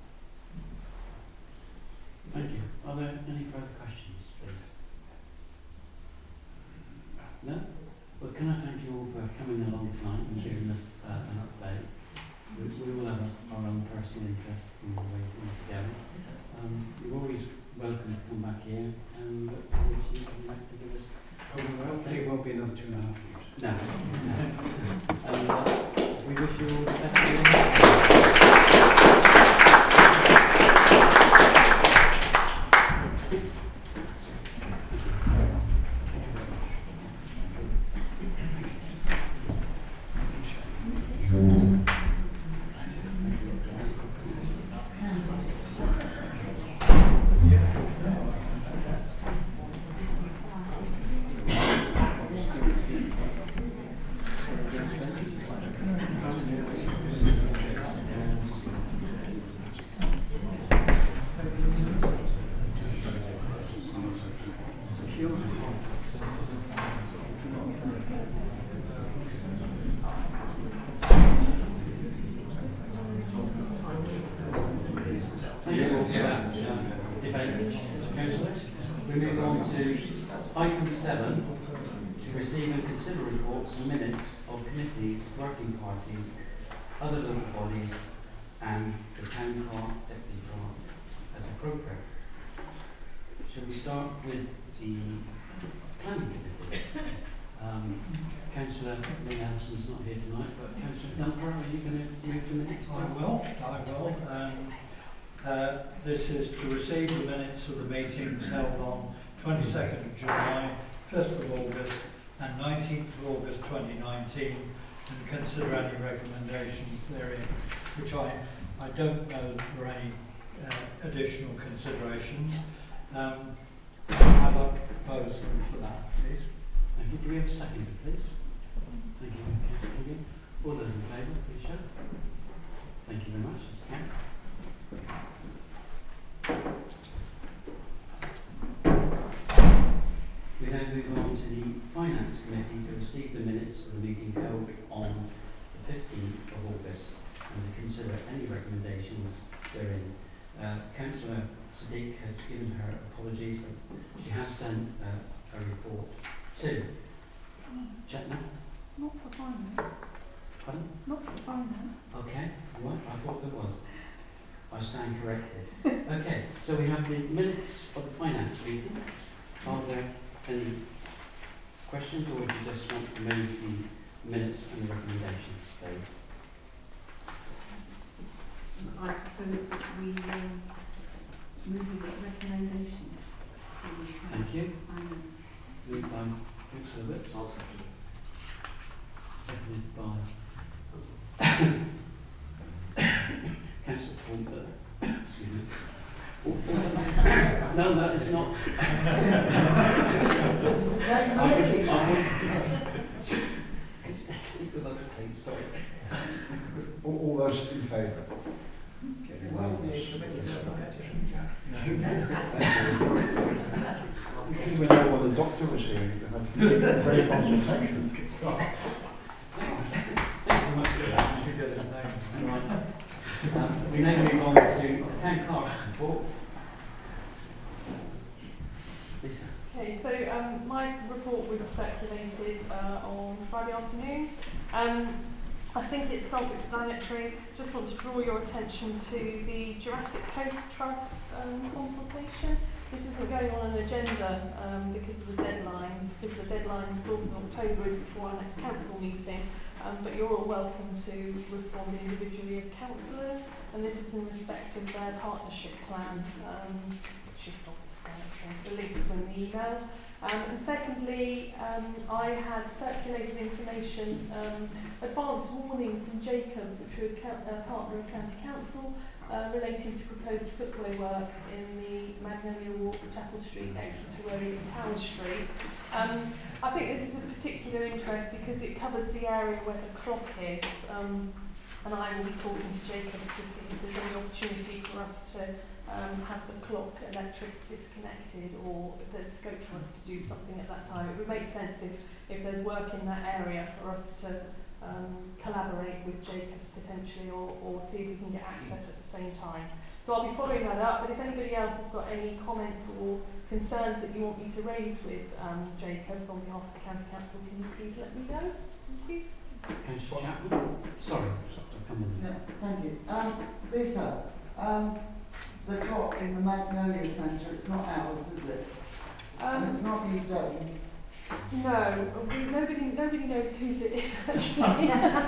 Thank you. Are there any further questions, please? No? Well, can I thank you all for coming along tonight and giving us uh, an update. We, we will have our own personal interest in the way things are going. Um, you're always welcome to come back here and look forward to you coming back to give us a Hopefully it won't be another two and a half years. No. And uh, we wish you all the best of your life. receive and consider reports and minutes of committees, working parties, other local bodies, and the town clerk, deputy clerk, as appropriate. Shall we start with the planning committee? Um, Councillor Lee Nelson's not here tonight, but Councillor Dunbar, are you going to do the minutes? I will, I will. Um, uh, this is to receive the minutes of the meetings held on twenty-second of July, first of August and nineteenth of August twenty nineteen, and consider any recommendations therein, which I, I don't know that there are any uh, additional considerations. Um, I have a proposal for that, please. Thank you. Do we have a second, please? Thank you, Councillor Keegan. All those in favour, please show. Thank you very much. That's carried. We now move on to the Finance Committee to receive the minutes of the meeting held on the fifteenth of August and to consider any recommendations therein. Uh, Councillor Sadiq has given her apologies, but she has sent uh, a report to Chetna. Not for finance. Pardon? Not for finance. Okay, right, I thought there was. I stand corrected. Okay, so we have the minutes of the finance meeting. Are there any questions, or would you just want to move the minutes and the recommendations, please? I propose that we um, move the recommendations. Thank you. Finance. Moved by Councillor Whips. I'll second. Seconded by Councillor Thornburg. Excuse me. Oh, oh, no, that is not. I would, I would, speak with us, please. Sorry. All, all those in favour? We know when the doctor was here, you had to be very consultation. Thank you very much for that. Should get his name. Right. Um, we now move on to the town clerk's report. Lisa. Okay, so um, my report was circulated uh, on Friday afternoon. Um, I think it's self-explanatory. Just want to draw your attention to the Jurassic Coast Trust um, consultation. This isn't going on an agenda um, because of the deadlines, because the deadline fourth of October is before our next council meeting. Um, but you're all welcome to respond individually as councillors, and this is in respect of their partnership plan, um, which is self-explanatory. The links were in the email. Um, and secondly, um, I had circulated information, um, advance warning from Jacobs, which are a ca- uh, partner of County Council, uh, relating to proposed footway works in the Magnolia Walk, Chapel Street, Exeter Road and Town Street. Um, I think this is of particular interest because it covers the area where the clock is, um, and I will be talking to Jacobs to see if there's any opportunity for us to um, have the clock electrics disconnected, or if there's scope for us to do something at that time. It would make sense if, if there's work in that area for us to um, collaborate with Jacobs potentially, or, or see if we can get access at the same time. So I'll be following that up, but if anybody else has got any comments or concerns that you want me to raise with um, Jacobs on behalf of the County Council, can you please let me know? Thank you. Councillor Chapman. Sorry, I'll come in. Yeah, thank you. Um, Lisa, um, the clock in the Magnolia Centre, it's not ours, is it? Um, and it's not East Owens. No, we, nobody, nobody knows whose it is actually.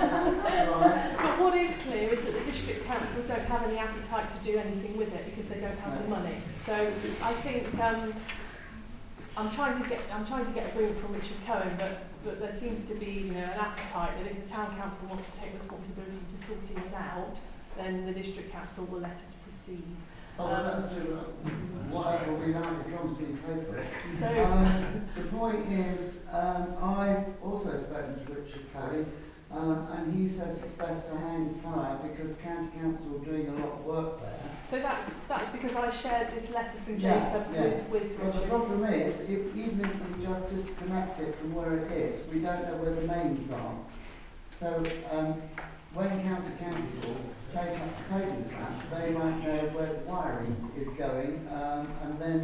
But what is clear is that the district council don't have any appetite to do anything with it because they don't have the money. So I think um, I'm trying to get I'm trying to get agreement from Richard Cohen, but but there seems to be you know an appetite that if the town council wants to take responsibility for sorting it out, then the district council will let us proceed. Oh, well, let's do that. Whatever we like, as long as we pay for it. So, um, the point is, um, I've also spoken to Richard Curry, um, and he says it's best to hang fire because County Council are doing a lot of work there. So that's that's because I shared this letter from Yeah, Jacobs yeah. with, with Well, the Richard. problem is, if, even if we just disconnect it from where it is, we don't know where the mains are. So, um, when County Council take up the cable stamps, they won't know where the wiring is going, um, and then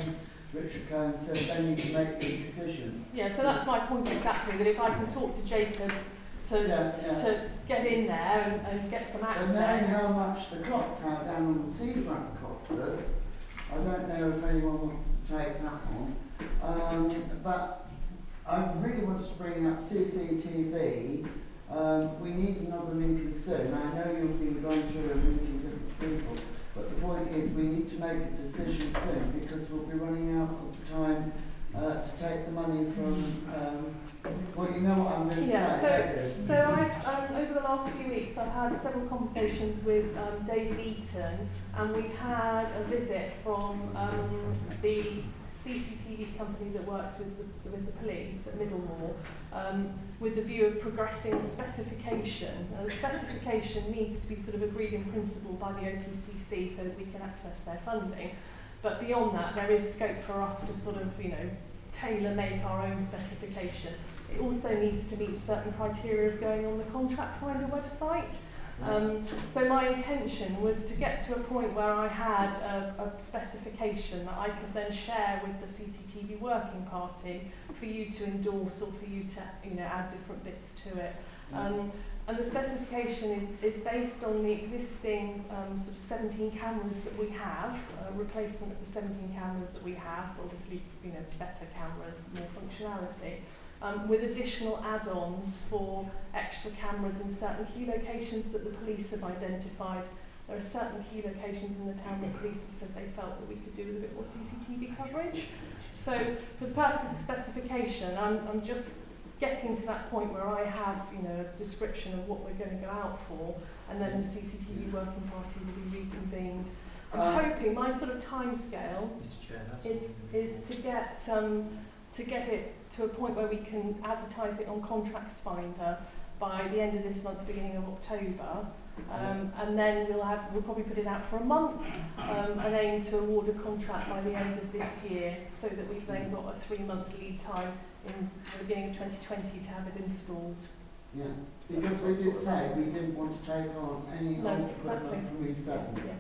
Richard Cohen said they need to make the decision. Yeah, so that's my point exactly, that if I can talk to Jacobs to, Yeah, yeah. to get in there and, and get some And knowing how access. much the clock tower down on the seafront cost us, I don't know if anyone wants to take that on. Um, but I really want to bring up C C T V. Um, we need another meeting soon. I know you've been going through and meeting different people, but the point is we need to make a decision soon because we'll be running out of time uh, to take the money from, um, well, you know what I'm going to Yeah, say. so, so I've, um, over the last few weeks, I've had several conversations with um, Dave Eaton, and we've had a visit from um, the C C T V company that works with the, with the police at Middlemore, um, with the view of progressing specification. Now, the specification needs to be sort of agreed in principle by the O P C C so that we can access their funding. But beyond that, there is scope for us to sort of, you know, tailor-make our own specification. It also needs to meet certain criteria of going on the Contract Finder website. Um, so my intention was to get to a point where I had a, a specification that I could then share with the C C T V working party for you to endorse or for you to, you know, add different bits to it. Um, and the specification is, is based on the existing um, sort of seventeen cameras that we have, uh, replacement of the seventeen cameras that we have, obviously, you know, better cameras, more functionality. Um, with additional add-ons for extra cameras in certain key locations that the police have identified. There are certain key locations in the town that police have said they felt that we could do with a bit more C C T V coverage. So for the purpose of the specification, I'm, I'm just getting to that point where I have, you know, a description of what we're going to go out for, and then the C C T V working party will be reconvened. I'm Uh, hoping my sort of timescale Mister Chair, that's is is to get um, to get it to a point where we can advertise it on Contracts Finder by the end of this month, beginning of October, um, and then we'll have we'll probably put it out for a month um, and aim to award a contract by the end of this year, so that we've then got a three-month lead time in the beginning of twenty twenty to have it installed. Yeah, because we did say we didn't want to take on any No, old exactly. equipment from East Devon. Yeah.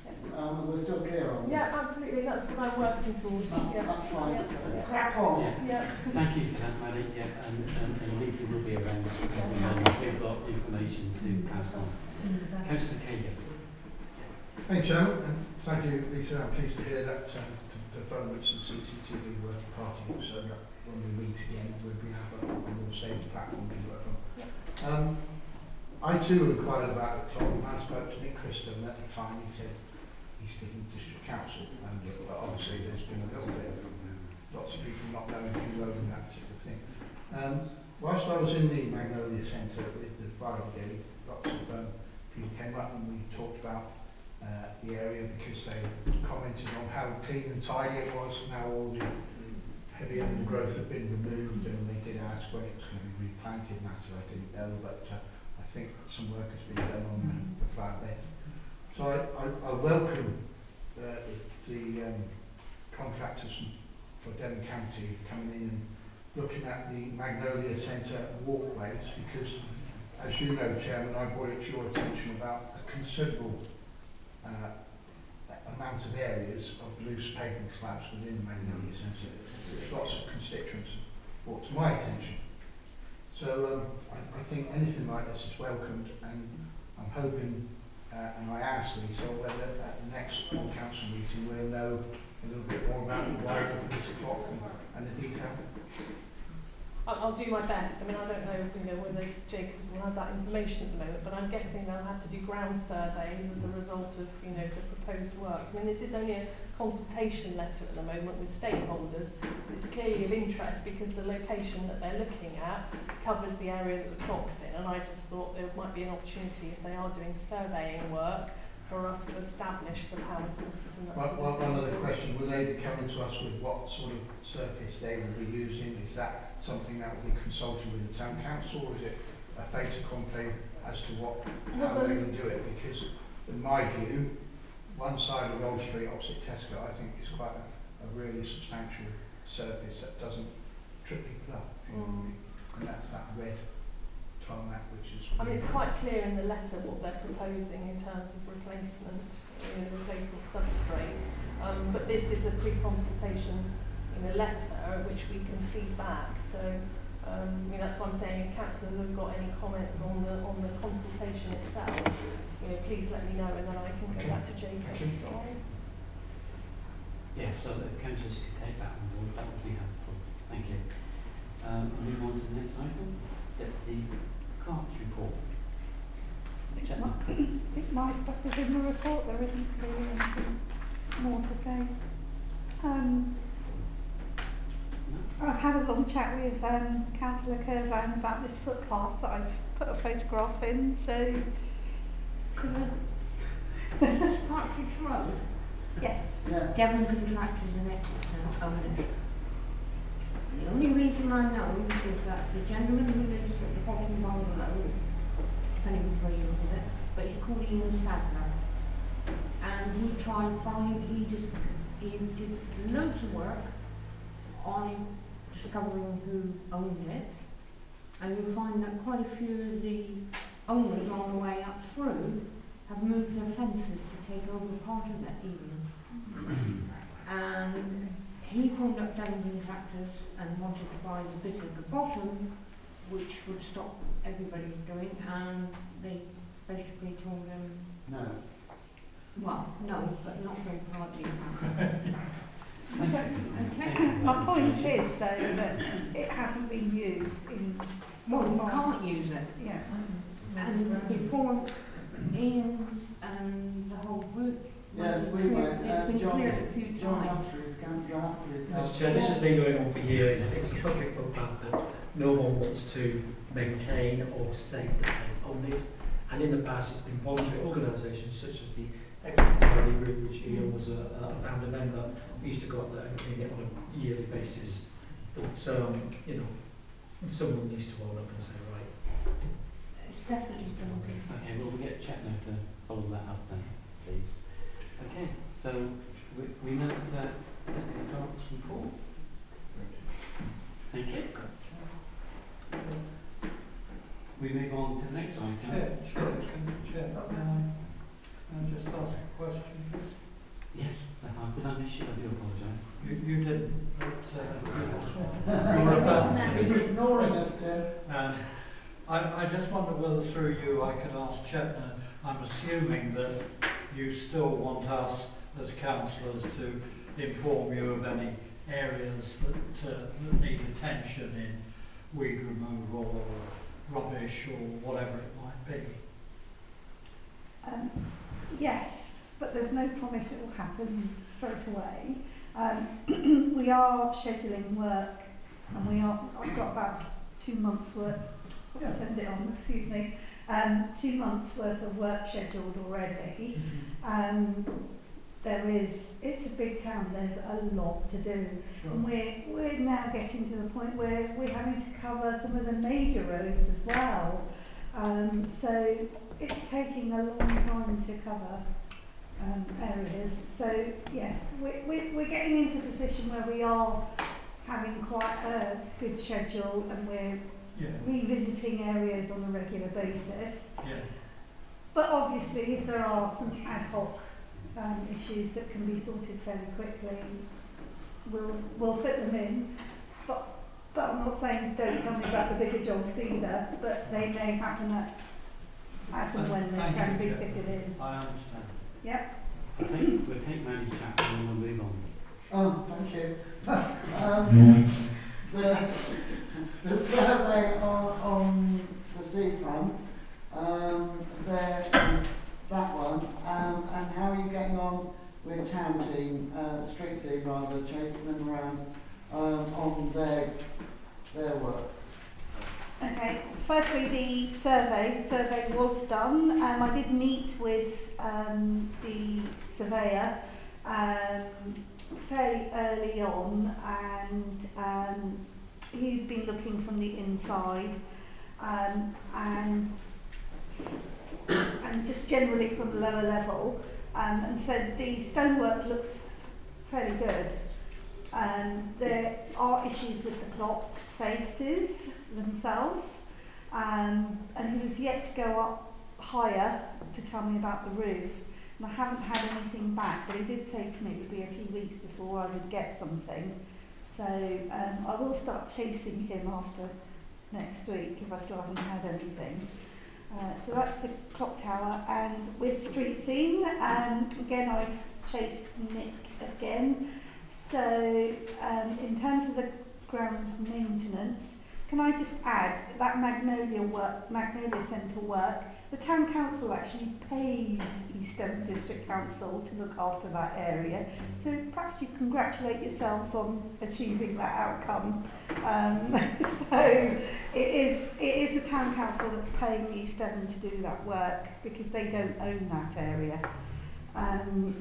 Um, we're still clear on this. Yeah, absolutely. That's what I'm working towards. Oh, Yeah. that's fine. Yeah. Yeah. Crack on. Yeah. Yeah. Thank you for that, Maddie. Yeah, and, and, and the meeting will be around, and we've got information to pass on. Councillor Kagan. Thank you, Chairman, and thank you, Lisa. I'm pleased to hear that um, the phone which the C C T V working party so that when we meet again, we'll be have a, a more stable platform to work from. Um, I too inquired about the clock. I spoke to Nick Christo, and at the time he said he's sticking to District Council, and uh, obviously there's been a little bit of lots of people not knowing who owned that particular thing. Um, whilst I was in the Magnolia Centre with the fire brigade, lots of um, people came up and we talked about uh, the area because they commented on how clean and tidy it was. Now all the heavy undergrowth had been removed, and they did ask when it was going to be replanted. And I didn't know, but uh, I think some work has been done on the, the flatbed. So I, I, I welcome uh, the um, contractors for Devon County coming in and looking at the Magnolia Centre walkways, because, as you know, Chairman, I brought it to your attention about a considerable uh, amount of areas of loose paving slabs within the Magnolia Centre, which lots of constituents brought to my attention. So um, I, I think anything like this is welcomed, and I'm hoping, uh, and I asked Lisa whether at the next full council meeting we'll know a little bit more about the why for this clock and, and the detail. I'll, I'll do my best. I mean, I don't know, you know, whether Jacobs will have that information at the moment, but I'm guessing they'll have to do ground surveys as a result of, you know, the proposed works. I mean, this is only a consultation letter at the moment with stakeholders. It's clearly of interest because the location that they're looking at covers the area that the clock's in, and I just thought there might be an opportunity, if they are doing surveying work, for us to establish the power sources and that Well, sort well, of one thing. other question, will they be coming to us with what sort of surface they will be using? Is that something that will be consulted with the town council, or is it a fait accompli as to what, how they will do it? Because in my view, one side of Old Street opposite Tesco, I think is quite a, a really substantial surface that doesn't trip people up, if you know what I mean. And that's that red tarmac, which is... I mean, it's quite clear in the letter what they're proposing in terms of replacement, you know, replacement substrate. Um, but this is a pre-consultation in a letter which we can feed back. So, um, I mean, that's what I'm saying. If councillors have got any comments on the on the consultation itself, you know, please let me know, and then I can go back to Jacob. Sorry. Yes, so the councillors could take that on board, that would be helpful. Thank you. Um, we'll move on to the next item, Deputy Clerk's report. Check that. I think my stuff is in the report, there isn't really anything more to say. Um, I've had a long chat with um, Councillor Curvan about this footpath that I've put a photograph in, so... This is Partridge Road. Yes. Yeah. Devon Contractors in Exeter own it. The only reason I know is that the gentleman who lives at the bottom of the road, depending which way you look at it, but he's called Ian Sadler. And he tried buying, he just he did loads of work on discovering who owned it. And you'll find that quite a few of the owners on the way up through have moved their fences to take over part of it even. And he phoned up Devon Contractors and wanted to buy the bit at the bottom, which would stop everybody doing, and they basically told him, No. well, no, but not very politely apparently. Okay. My point is, though, that it hasn't been used in... Well, you can't use it. Yeah. And before Ian and the whole group, Yes, we clear- went. it's Uh, been John, cleared a few John times. Humphreys, Councillor Humphreys. Mister Chair, this has been going on for years. It's a public footpath that no one wants to maintain or state that they own it. And in the past, it's been voluntary organisations such as the Exeter Friday Group, which Ian was a, a founder member. We used to go up there and clean it on a yearly basis. But, um, you know, someone needs to own up and say, right. It's definitely done. Okay, well, we'll get Chetna to follow that up then, please. Okay, so we, we know that Deputy Clerk's report. Thank you. We move on to the next item. Chair, Chair, can, Chair, may I, can I just ask a question, please? Yes, uh, did I miss you? I do apologise. You, you didn't, but uh, you're about He's to. ignoring us, Tim. Um, I, I just wonder whether through you I can ask Chetna, I'm assuming that you still want us as councillors to inform you of any areas that, uh, that need attention in weed removal or rubbish or whatever it might be. Um, yes, but there's no promise it will happen straight away. Um, we are scheduling work, and we are. I've got about two months' worth. I'll send it on. Excuse me. Um, two months' worth of work scheduled already. Um, there is. It's a big town. There's a lot to do, Sure. and we're we're now getting to the point where we're having to cover some of the major roads as well. Um, so it's taking a long time to cover um, areas. So yes, we're, we're, we're getting into a position where we are having quite a good schedule, and we're Yeah. revisiting areas on a regular basis. Yeah. But obviously, if there are some ad hoc um, issues that can be sorted fairly quickly, we'll we'll fit them in. But but I'm not saying don't tell me about the bigger jobs either. But they may happen at as and when they Thank can you, be Chair. fitted in. I understand. Yep. I think we'll take Mandy chat and then we'll move on. Oh, thank you. um, the, the survey on, on the seafront, um, there is that one. Um, and how are you getting on with town team, uh, street team rather, chasing them around um, on their their work? Okay, firstly the survey, the survey was done. Um, I did meet with um, the surveyor um, fairly early on, and um, he'd been looking from the inside um, and and just generally from the lower level, um, and said the stonework looks fairly good. Um, there are issues with the clock faces themselves, um, and he was yet to go up higher to tell me about the roof, and I haven't had anything back, but he did say to me it would be a few weeks before I would get something. So um, I will start chasing him after next week if I still haven't had anything. Uh, so that's the clock tower. And with street scene, um, again I chased Nick again. So um, in terms of the grounds maintenance, can I just add that Magnolia work, Magnolia Centre work, the town council actually pays East Devon District Council to look after that area. So perhaps you congratulate yourselves on achieving that outcome. Um, so it is, it is the town council that's paying East Devon to do that work because they don't own that area. Um,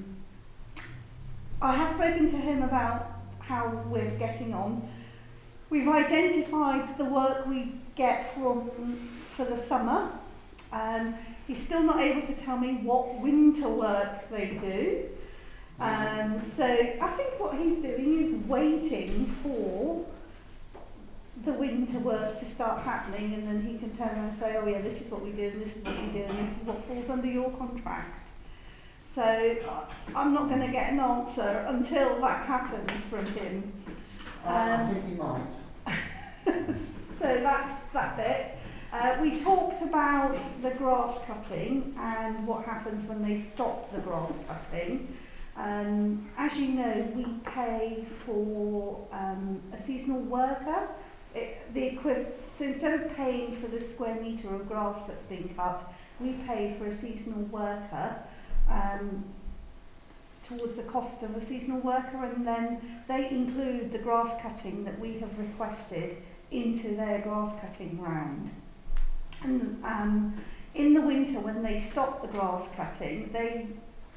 I have spoken to him about how we're getting on. We've identified the work we get from for the summer. Um, he's still not able to tell me what winter work they do. Um, so I think what he's doing is waiting for the winter work to start happening, and then he can turn around and say, oh yeah, this is what we do, and this is what we do, and this is what falls under your contract. So uh, I'm not going to get an answer until that happens from him. Um, I Um, think you might. So that's that bit. Uh, we talked about the grass cutting and what happens when they stop the grass cutting. Um, as you know, we pay for um, a seasonal worker. It, the equiv- so instead of paying for the square metre of grass that's being cut, we pay for a seasonal worker um, towards the cost of a seasonal worker, and then they include the grass cutting that we have requested into their grass cutting round. And um, in the winter, when they stop the grass cutting, they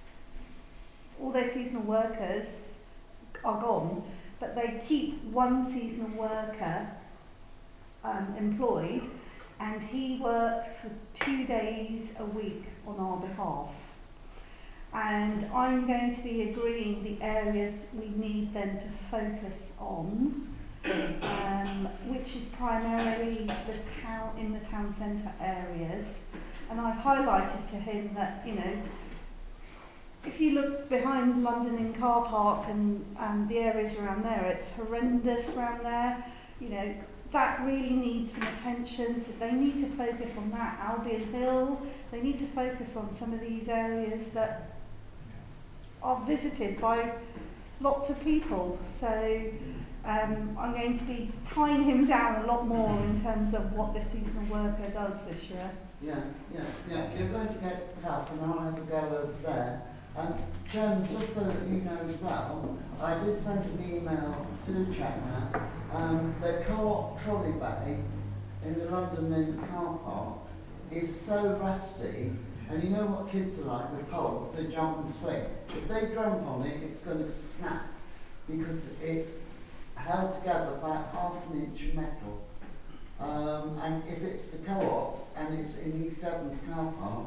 all their seasonal workers are gone, but they keep one seasonal worker um, employed, and he works for two days a week on our behalf. And I'm going to be agreeing the areas we need them to focus on, um, which is primarily the town in the town centre areas. And I've highlighted to him that, you know, if you look behind London in Car Park and, and the areas around there, it's horrendous around there. You know, that really needs some attention. So they need to focus on that. Albion Hill, they need to focus on some of these areas that are visited by lots of people. So um, I'm going to be tying him down a lot more in terms of what the seasonal worker does this year. Yeah, yeah, yeah. You're going to get tough, and I'll have a go over there. And Jen, just so that you know as well, I did send an email to Chatnat. Um, the co-op trolley bay in the London Mint car park is so rusty. And you know what kids are like with poles, they jump and swing. If they jump on it, it's going to snap because it's held together by half an inch of metal. Um, and if it's the co-ops and it's in East Devon's car park,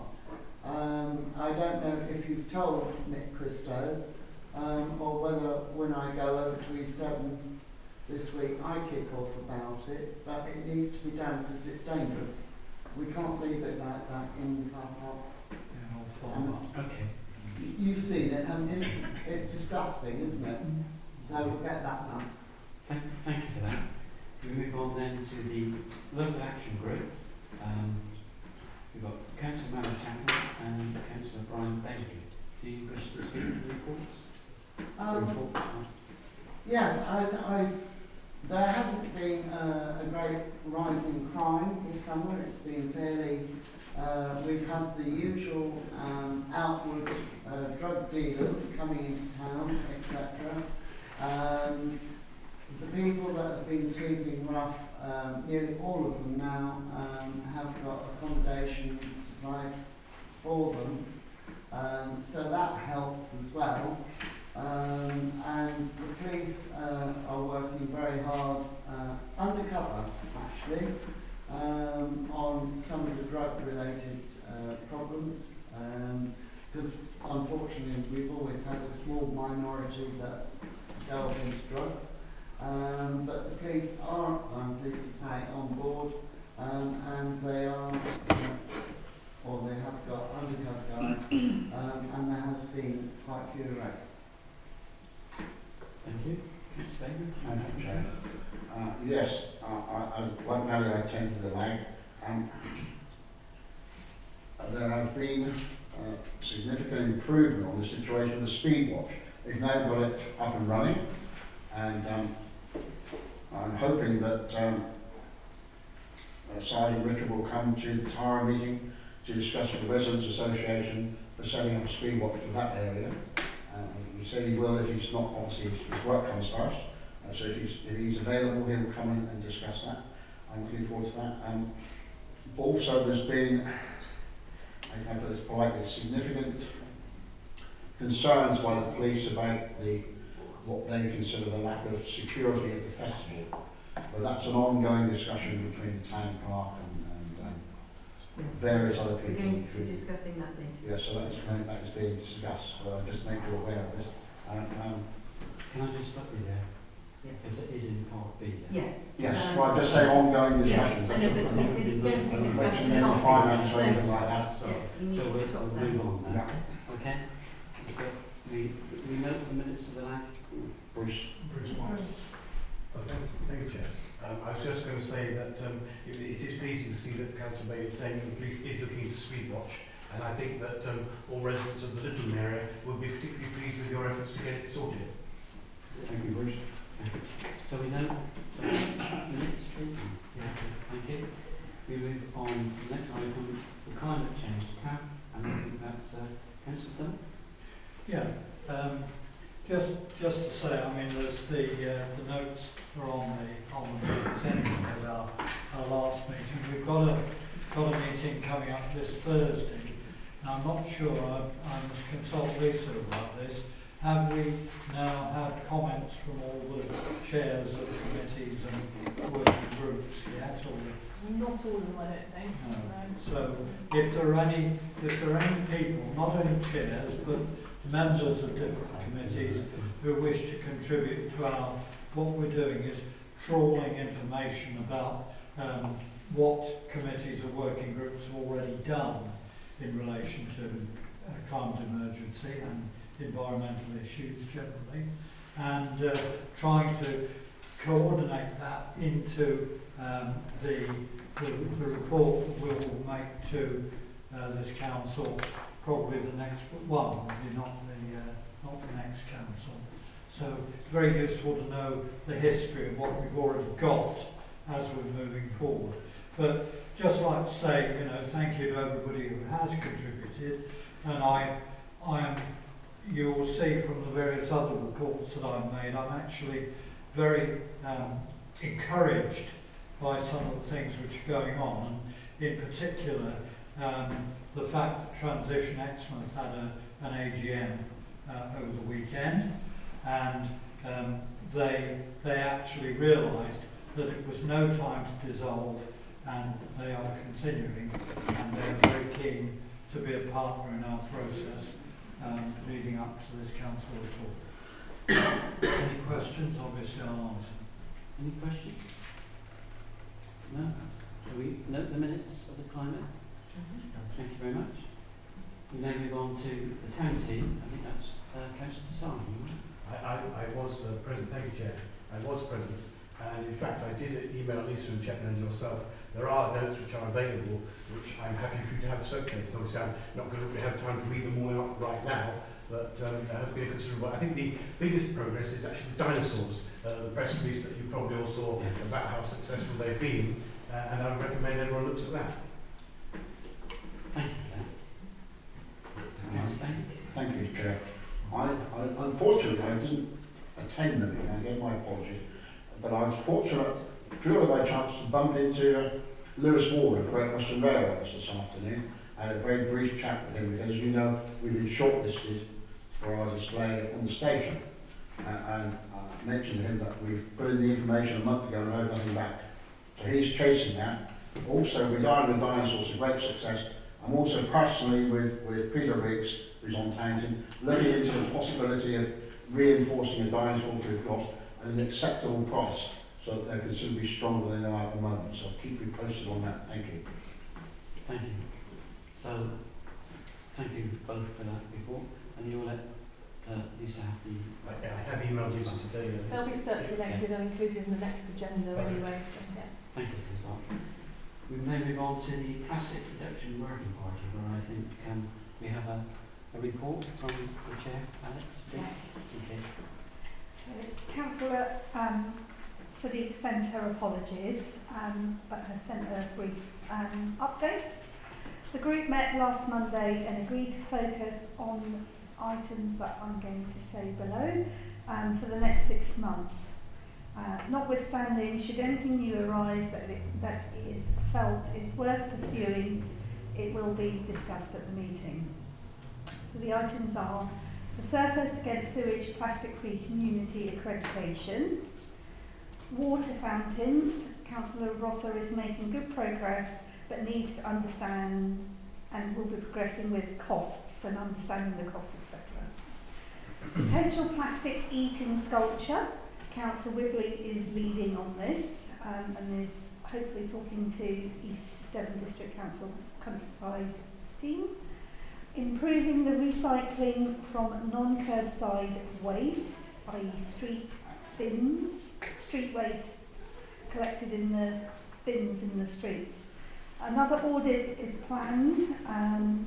um, I don't know if you've told Nick Christo um, or whether when I go over to East Devon this week I kick off about it, but it needs to be done because it's dangerous. We can't leave it like that in the car park. Um, Okay. y- You've seen it, haven't you? It's disgusting, isn't it? So we'll get that done. Thank, thank you for that. We move on then to the local action group. Um, we've got Councillor Mary Chapman and Councillor Brian Bailey. Do you wish to speak to the reports? Um, Report? Yes, I, I, there hasn't been uh, a great rise in crime this summer. It's been fairly, uh, we've had the usual um, outward uh, drug dealers coming into town, et cetera. Um, the people that have been sweeping rough, um, nearly all of them now um, have got accommodation supplied for them. Um, so that helps as well. Um, and the police uh, are working very hard, uh, undercover actually, um, on some of the drug-related uh, problems. Because um, unfortunately, we've always had a small minority that delve into drugs. Um, but the police are, I'm pleased to say, on board, um, and they are, uh, or they have got undercover guys, um, and there has been quite a few arrests. Thank you. Councillor Bailey? Madam Chair. Um, there have been uh, significant improvement on the situation of the speed watch. We've now got it up and running, and um, I'm hoping that um, uh, Sergeant Richard will come to the Tara meeting to discuss with the Residents Association for setting up a speed watch for that area. Um, he said he will if he's not, obviously his, his work comes first. Uh, so if he's, if he's available, he'll come in and discuss that. I'm looking forward to that. Um, also, there's been, I can put this politely, significant concerns by the police about the what they consider the lack of security at the festival. But that's an ongoing discussion between the town clerk and, and um, various other We're people. going to be discussing that later. Yeah, so that is, that is being discussed. So I'll just make you aware of it. Um, um, Can I just stop you there? Because it is in part B. Yeah? Yes. yes, Um, well, I'm just saying ongoing yeah, discussions. I know, but it's going to be discussed Mention in any part B, finance or so- anything like that. So, Yeah, you need so to we'll, stop we'll that. move on now. Yeah. Okay? So we, we note the minutes of the lab. Bruce. Bruce White. Oh, thank, thank you, Chair. Um, I was just going to say that um, it, it is pleasing to see that Councillor Bailey is saying that the police is looking into speed watch, and I think that um, all residents of the Littleton area will be particularly pleased with your efforts to get it sorted. Thank you, Bruce. So we know the minutes, please. Yeah, thank you. We move on to the next item, the climate change tab, and I think that's uh, Councillor Dunn. Yeah, um, just just to say, I mean, there's the uh, the notes are on the on the minutes anyway of our, our last meeting. We've got a got a meeting coming up this Thursday. And I'm not sure. I, I must consult Lisa about this. Have we now had comments from all the chairs of committees and working groups yet? Or Not all of them, I don't think. no. Um, So if there are any, if there are any people, not only chairs, but members of different committees who wish to contribute to our, what we're doing is trawling information about um, what committees or working groups have already done in relation to uh, climate emergency and environmental issues generally, and uh, trying to coordinate that into um, the, the, the report that we'll make to uh, this council, probably the next one, maybe not the, uh, not the next council. So it's very useful to know the history of what we've already got as we're moving forward. But just like to say, you know, thank you to everybody who has contributed, and I, I am, you will see from the various other reports that I've made, I'm actually very um, encouraged by some of the things which are going on, and in particular um, the fact that Transition Exmouth had a, an A G M uh, over the weekend, and um, they, they actually realised that it was no time to dissolve, and they are continuing, and they're very keen to be a partner in our process um, leading up to this council report. Any questions? Obviously I'll answer. Any questions? No? So we note the minutes of the climate. Thank you very much. We now move on to the town team. I think that's uh, Councillor Simon. I, I, I was uh, present, thank you, Chair. I was present, and in fact I did email Lisa and Chapman and yourself. There are notes which are available, which I'm happy for you to have circulated. Obviously I'm not going to have time to read them all out right now, but um, there has been a considerable. I think the biggest progress is actually the dinosaurs, uh, the press release that you probably all saw about how successful they've been, uh, and I would recommend everyone looks at that. Thank you for that. Thank you. Thank you, Chair. I, I, unfortunately, I didn't attend the meeting. I gave my apologies, but I was fortunate, purely by chance, to bump into uh, Lewis Ward of Great Western Railways this afternoon. I had a very brief chat with him because, you know, we've been shortlisted for our display on the station, uh, and I mentioned to him that we've put in the information a month ago and heard nothing back. So he's chasing that. Also, regarding the dinosaurs, a great success. I'm also personally with, with Peter Riggs, who's on Taunton, looking into the possibility of reinforcing the dinosaurs we've got at an acceptable price, so that they're considerably stronger than they are at the moment. So I'll keep you posted on that. Thank you. Thank you. So, thank you both for that report, and you'll let uh, Lisa have the... I, I have emailed Lisa today. They'll be circulated and included in the next agenda Perfect. anyway, so yeah. Thank you as well. we may move on to the plastic reduction working party, where I think um, we have a, a report from the chair, Alex. Yes. Okay. Uh, Councillor um, Sadiq sent her apologies, um, but has sent a brief um, update. The group met last Monday and agreed to focus on items that I'm going to say below um, for the next six months. Uh, notwithstanding, should anything new arise that, it, that is felt is worth pursuing, it will be discussed at the meeting. So the items are the Surfers Against Sewage Plastic-Free Community Accreditation, water fountains. Councillor Rosser is making good progress but needs to understand and will be progressing with costs and understanding the costs, et cetera. Potential plastic eating sculpture. Councillor Wibley is leading on this um, and is hopefully talking to East Devon District Council Countryside team. Improving the recycling from non-curbside waste, that is street bins, street waste collected in the bins in the streets. Another audit is planned. Um,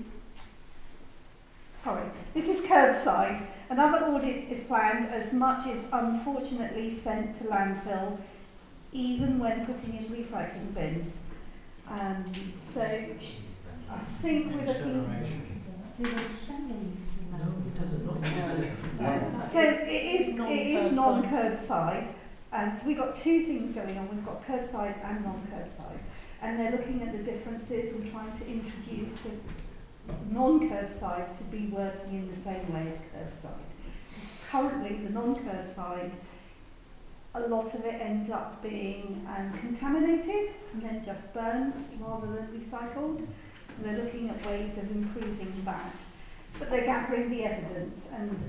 sorry, this is curbside. Another audit is planned as much is unfortunately sent to landfill, even when putting in recycling bins. Um, so I think with a They don't send anything. No, it doesn't. Not necessarily. Uh, so it is, it is non-curbside, and so we've got two things going on. We've got curbside and non-curbside, and they're looking at the differences and trying to introduce the non-curbside to be working in the same way as curbside. Currently, the non-curbside, a lot of it ends up being um, contaminated and then just burned rather than recycled. So they're looking at ways of improving that. But they're gathering the evidence, and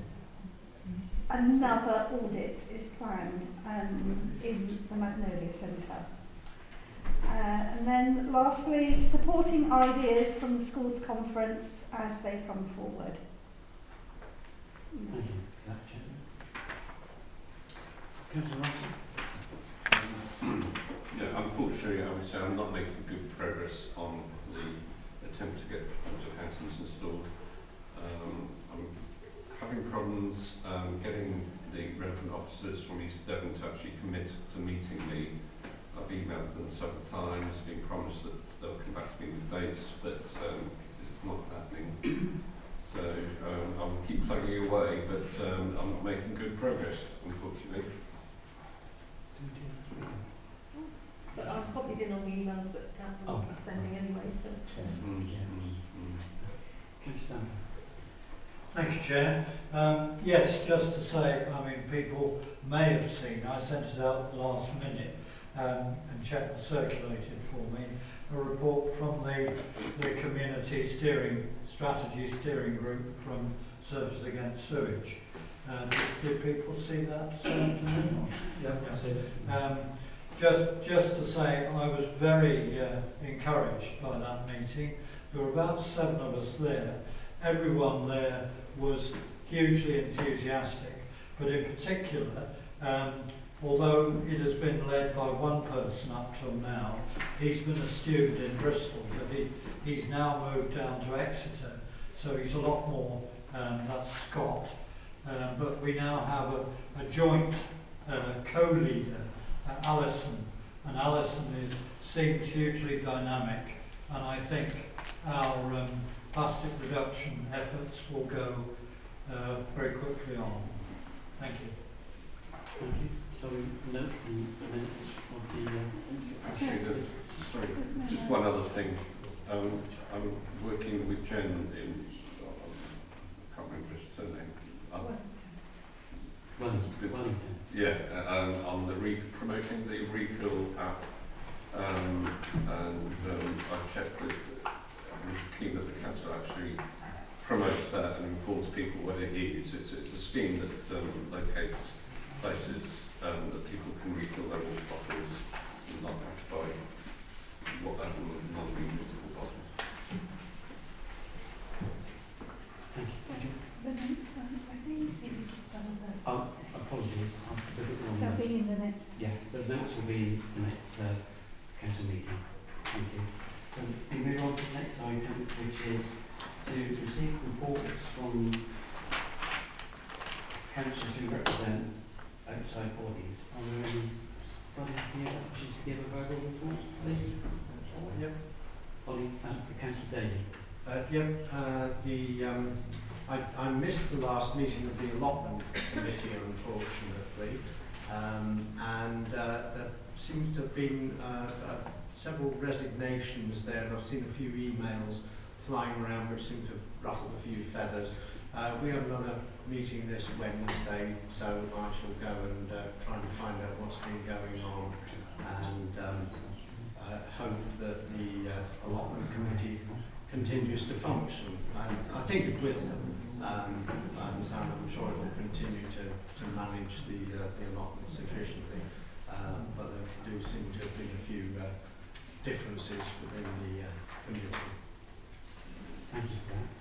another audit is planned um, in the Magnolia Centre. Uh, and then lastly, supporting ideas from the schools conference as they come forward. Thank you for that, Chairman. Councillor Russell. Yeah, unfortunately, I would say I'm not making good progress on the attempt to get water fountains installed. Um, I'm having problems um, getting the relevant officers from East Devon to actually commit to meeting me. I've emailed them several times, been promised that they'll come back to me with dates, but um, it's not happening. So um, I'll keep plugging away, but um, I'm not making good progress, unfortunately. But I've copied in on the emails that Councillor Ross is sending anyway, so. Mm, mm, mm. Councillor Thank you, Chair. Um, yes, just to say, I mean, people may have seen, I sent it out last minute um, and Chet circulated for me, a report from the, the Community Steering Strategy Steering Group from Surfers Against Sewage. Uh, did, did people see that? Yeah, yeah. Um, just, just to say, I was very uh, encouraged by that meeting. There were about seven of us there. Everyone there was hugely enthusiastic, but in particular, um, although it has been led by one person up till now, he's been a student in Bristol, but he, he's now moved down to Exeter, so he's a lot more, um, that's Scott. Um, but we now have a, a joint uh, co-leader, uh, Alison, and Alison is, seems hugely dynamic, and I think our um, plastic reduction efforts will go uh, very quickly on. Thank you. Thank you. So we note the minutes of the... Uh, Actually, the, sorry, just one other thing. Um, I'm working with Jen in, I can't remember his surname. Um, Wellington. Wellington. Yeah, uh, um, on the re promoting the refill app. Um, and um, I checked with, I'm keen that the council actually promotes that and informs people what it is. It's, it's a scheme that um, locates places um, that people can refill their water bottles and not have to buy what that non-reusable bottles. Thank you. The next one, I think. Oh, apologies. I'll put it wrong. They'll be in the next. Yeah, the notes will be the next uh, council meeting. Thank you. So we move on to the next item, which is to receive reports from councillors who represent outside bodies. Are there any bodies here that wishes to give a verbal report, please? Yep. Body, uh, for Councillor Daly. Uh, yep, uh, the, um, I, I missed the last meeting of the allotment committee, unfortunately, um, and uh, there seems to have been uh, uh, several resignations there, and I've seen a few emails flying around which seem to have ruffled a few feathers. Uh, we have another meeting this Wednesday, so I shall go and uh, try and find out what's been going on, and um, uh, hope that the uh, allotment committee continues to function. And I think it will, um, and, and I'm sure it will continue to, to manage the, uh, the allotments efficiently, uh, but there do seem to have been a few uh, differences within the uh, community. Thank you for that.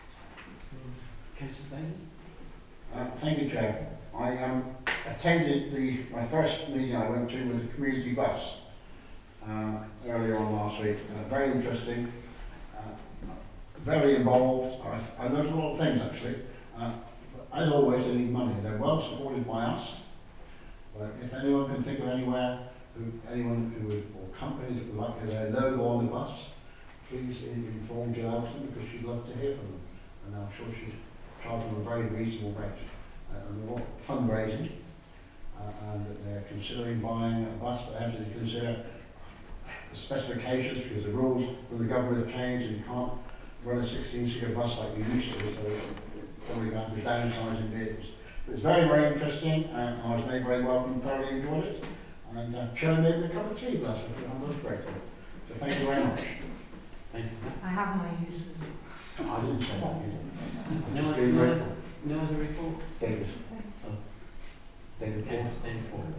Councillor Bailey? Uh, thank you, Chair. I um, attended the my first meeting I went to with the community bus uh, earlier on last week. Uh, very interesting, uh, very involved. I, I learned a lot of things actually. Uh, as always, they need money. They're well supported by us. But if anyone can think of anywhere, who, anyone who would, or companies that would like their logo on the bus, please inform Jill Elton, because she'd love to hear from them. And I'm sure she's charging them a very reasonable rate. Uh, and a lot of fundraising, uh, and that they're considering buying a bus, but they have to consider the specifications, because the rules from the government have changed and you can't run a sixteen seater bus like you used to, so probably going to be downsizing vehicles. But it's very, very interesting, and I was made very welcome, thoroughly enjoyed it, and uh, Sharon made me a cup of tea last week, and I'm most grateful. So thank you very much. Thank you. I have my uses. I didn't say that. No, Very no, grateful. no other reports? David. Oh. David Yes, Paul. David Paul.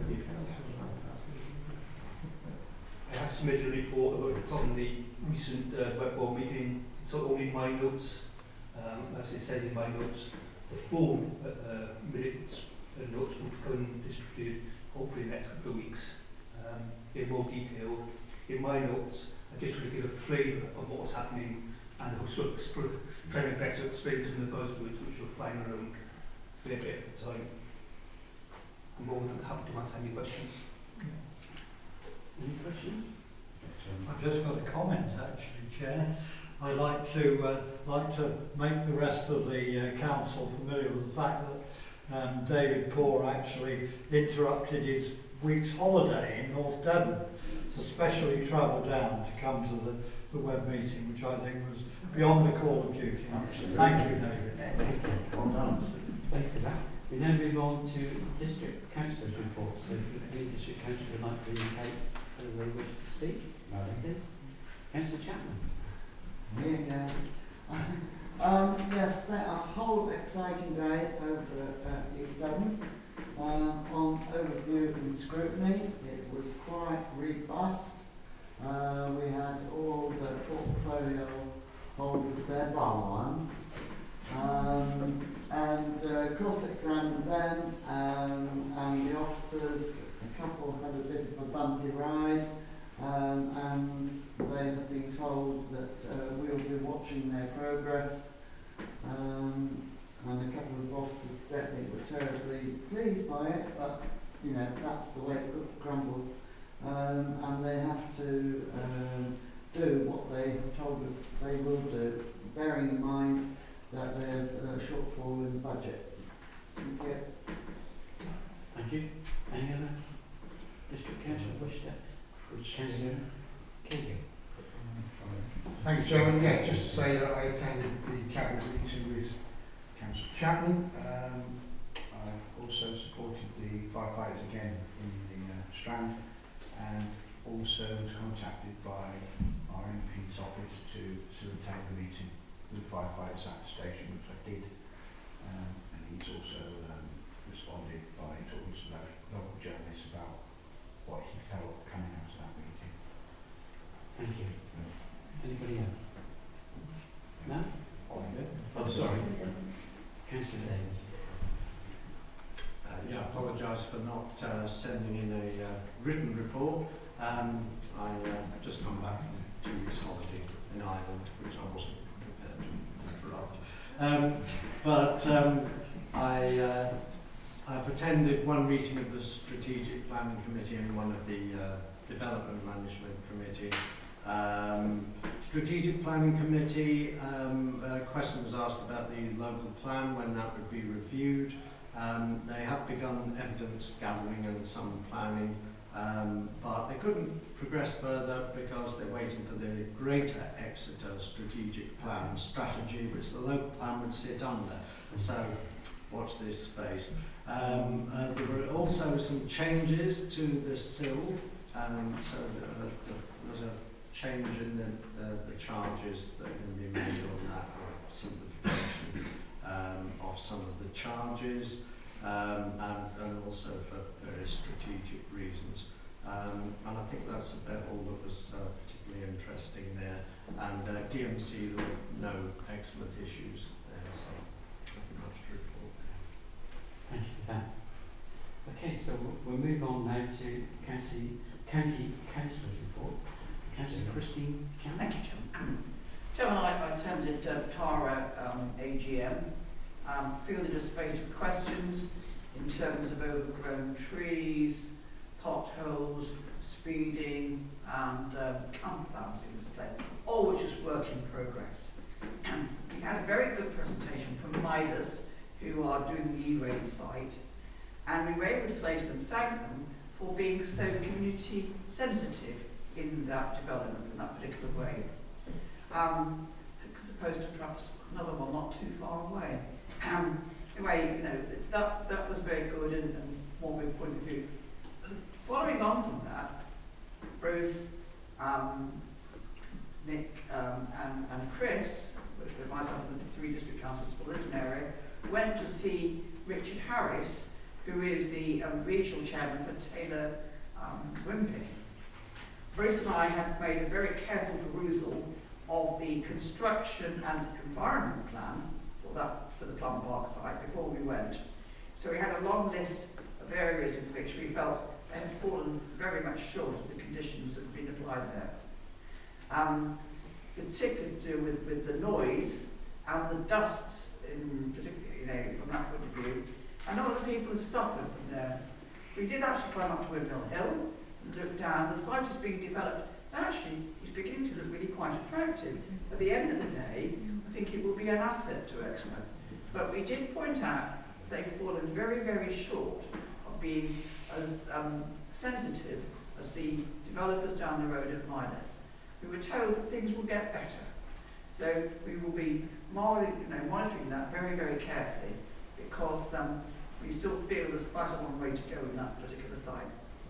I have submitted a report about from the recent uh, web board meeting. It's only my notes, um, as it says in my notes. The full uh, uh, minutes and notes will become distributed hopefully in the next couple of weeks um, in more detail. In my notes, I just want to give a flavour of what was happening and also exp- try my best to explain some of the buzzwords which you'll find around for a bit of the time. I'm more than happy to answer any questions. Any questions? I've just got a comment actually, Chair. I'd like to uh, like to make the rest of the uh, council familiar with the fact that um, David Poor actually interrupted his week's holiday in North Devon to specially travel down to come to the, the web meeting, which I think was beyond the call of duty. Absolutely. Thank you, David. Well done. Thank you for that. We now move on to district councillors' reports. So if any district councillor would like to indicate whether they wish to speak, please. Councillor Chapman. Me again. um, yes, spent a whole exciting day over at uh, East Devon um, on overview and scrutiny. It was quite robust. Uh, we had all the portfolio holders there, bar one, um, and uh, cross-examined them, um, and the officers. A couple had a bit of a bumpy ride, um, and they have been told that uh, we'll be watching their progress, um, and a couple of officers that they were terribly pleased by it, but you know, that's the way it crumbles. Um, and they have to um, do what they have told us they will do, bearing in mind that there's a shortfall in the budget. Thank you. Thank you. Any other district councillor wish to? Councillor King. Thank you, Chairman. Yeah, just to say that I attended the cabinet meeting with Councillor Chapman. Um, I also supported the firefighters again in the uh, Strand, and also was contacted by our M P's office to facilitate the meeting with the firefighters at the station, which I did. Um, and he's also um, responded by talking to the local journalists about what he felt coming out of that meeting. Thank you. Anybody else? No? Oh, sorry. Councillor Davis. Uh, yeah, I apologise for not uh, sending in a uh, written report. Um, I uh, just come back from two weeks holiday. Um, but um, I, uh, I've attended one meeting of the Strategic Planning Committee and one of the uh, Development Management Committee. Um, Strategic Planning Committee, um, a question was asked about the local plan, when that would be reviewed. Um, they have begun evidence gathering and some planning, um, but they couldn't progress further because they're waiting for the Greater Exeter Strategic Plan strategy, which the local plan would sit under. So watch this space. Um, uh, there were also some changes to the S I L, um, so uh, there was a change in the, the, the charges that are going to be made on that, or simplification um, of some of the charges, um, and, and also for various strategic reasons. Um, and I think that's about all that was uh, particularly interesting there. And uh, D M C, there were no excellent issues there, so nothing much to report there. Thank you for that. Okay, so we'll move on now to County, County Councillor's report. Councillor Christine Cameron. Thank you, Chairman. Chairman, I, I attended uh, Tara um, A G M, um, fielded a spate of questions in terms of overgrown trees, potholes, speeding, and um, camp bouncing, all which is work in progress. We had a very good presentation from Midas, who are doing the E-rate site, and we were able to say to them, thank them for being so community sensitive in that development in that particular way, um, as opposed to perhaps another one not too far away. Um, anyway, you know, that, that was very good and, and one big point of view. Following on from that, Bruce, um, Nick um, and, and Chris, with, with myself and the three district councils for the Lytton area, went to see Richard Harris, who is the um, regional chairman for Taylor um, Wimpey. Bruce and I have made a very careful perusal of the construction and environment plan for that for the Plum Park site before we went. So we had a long list of areas in which we felt they had fallen very much short of the conditions that had been applied there. Um, particularly to do with, with the noise and the dust, in particular, you know, from that point of view. I know other people have suffered from there. We did actually climb up to Windmill Hill and look down. The site is being developed. Actually, it's beginning to look really quite attractive. At the end of the day, I think it will be an asset to Exmouth. But we did point out they've fallen very, very short of being as um, sensitive as the developers down the road at Midas. We were told that things will get better. So we will be more, you know, monitoring that very, very carefully, because um, we still feel there's quite a long way to go in that particular site.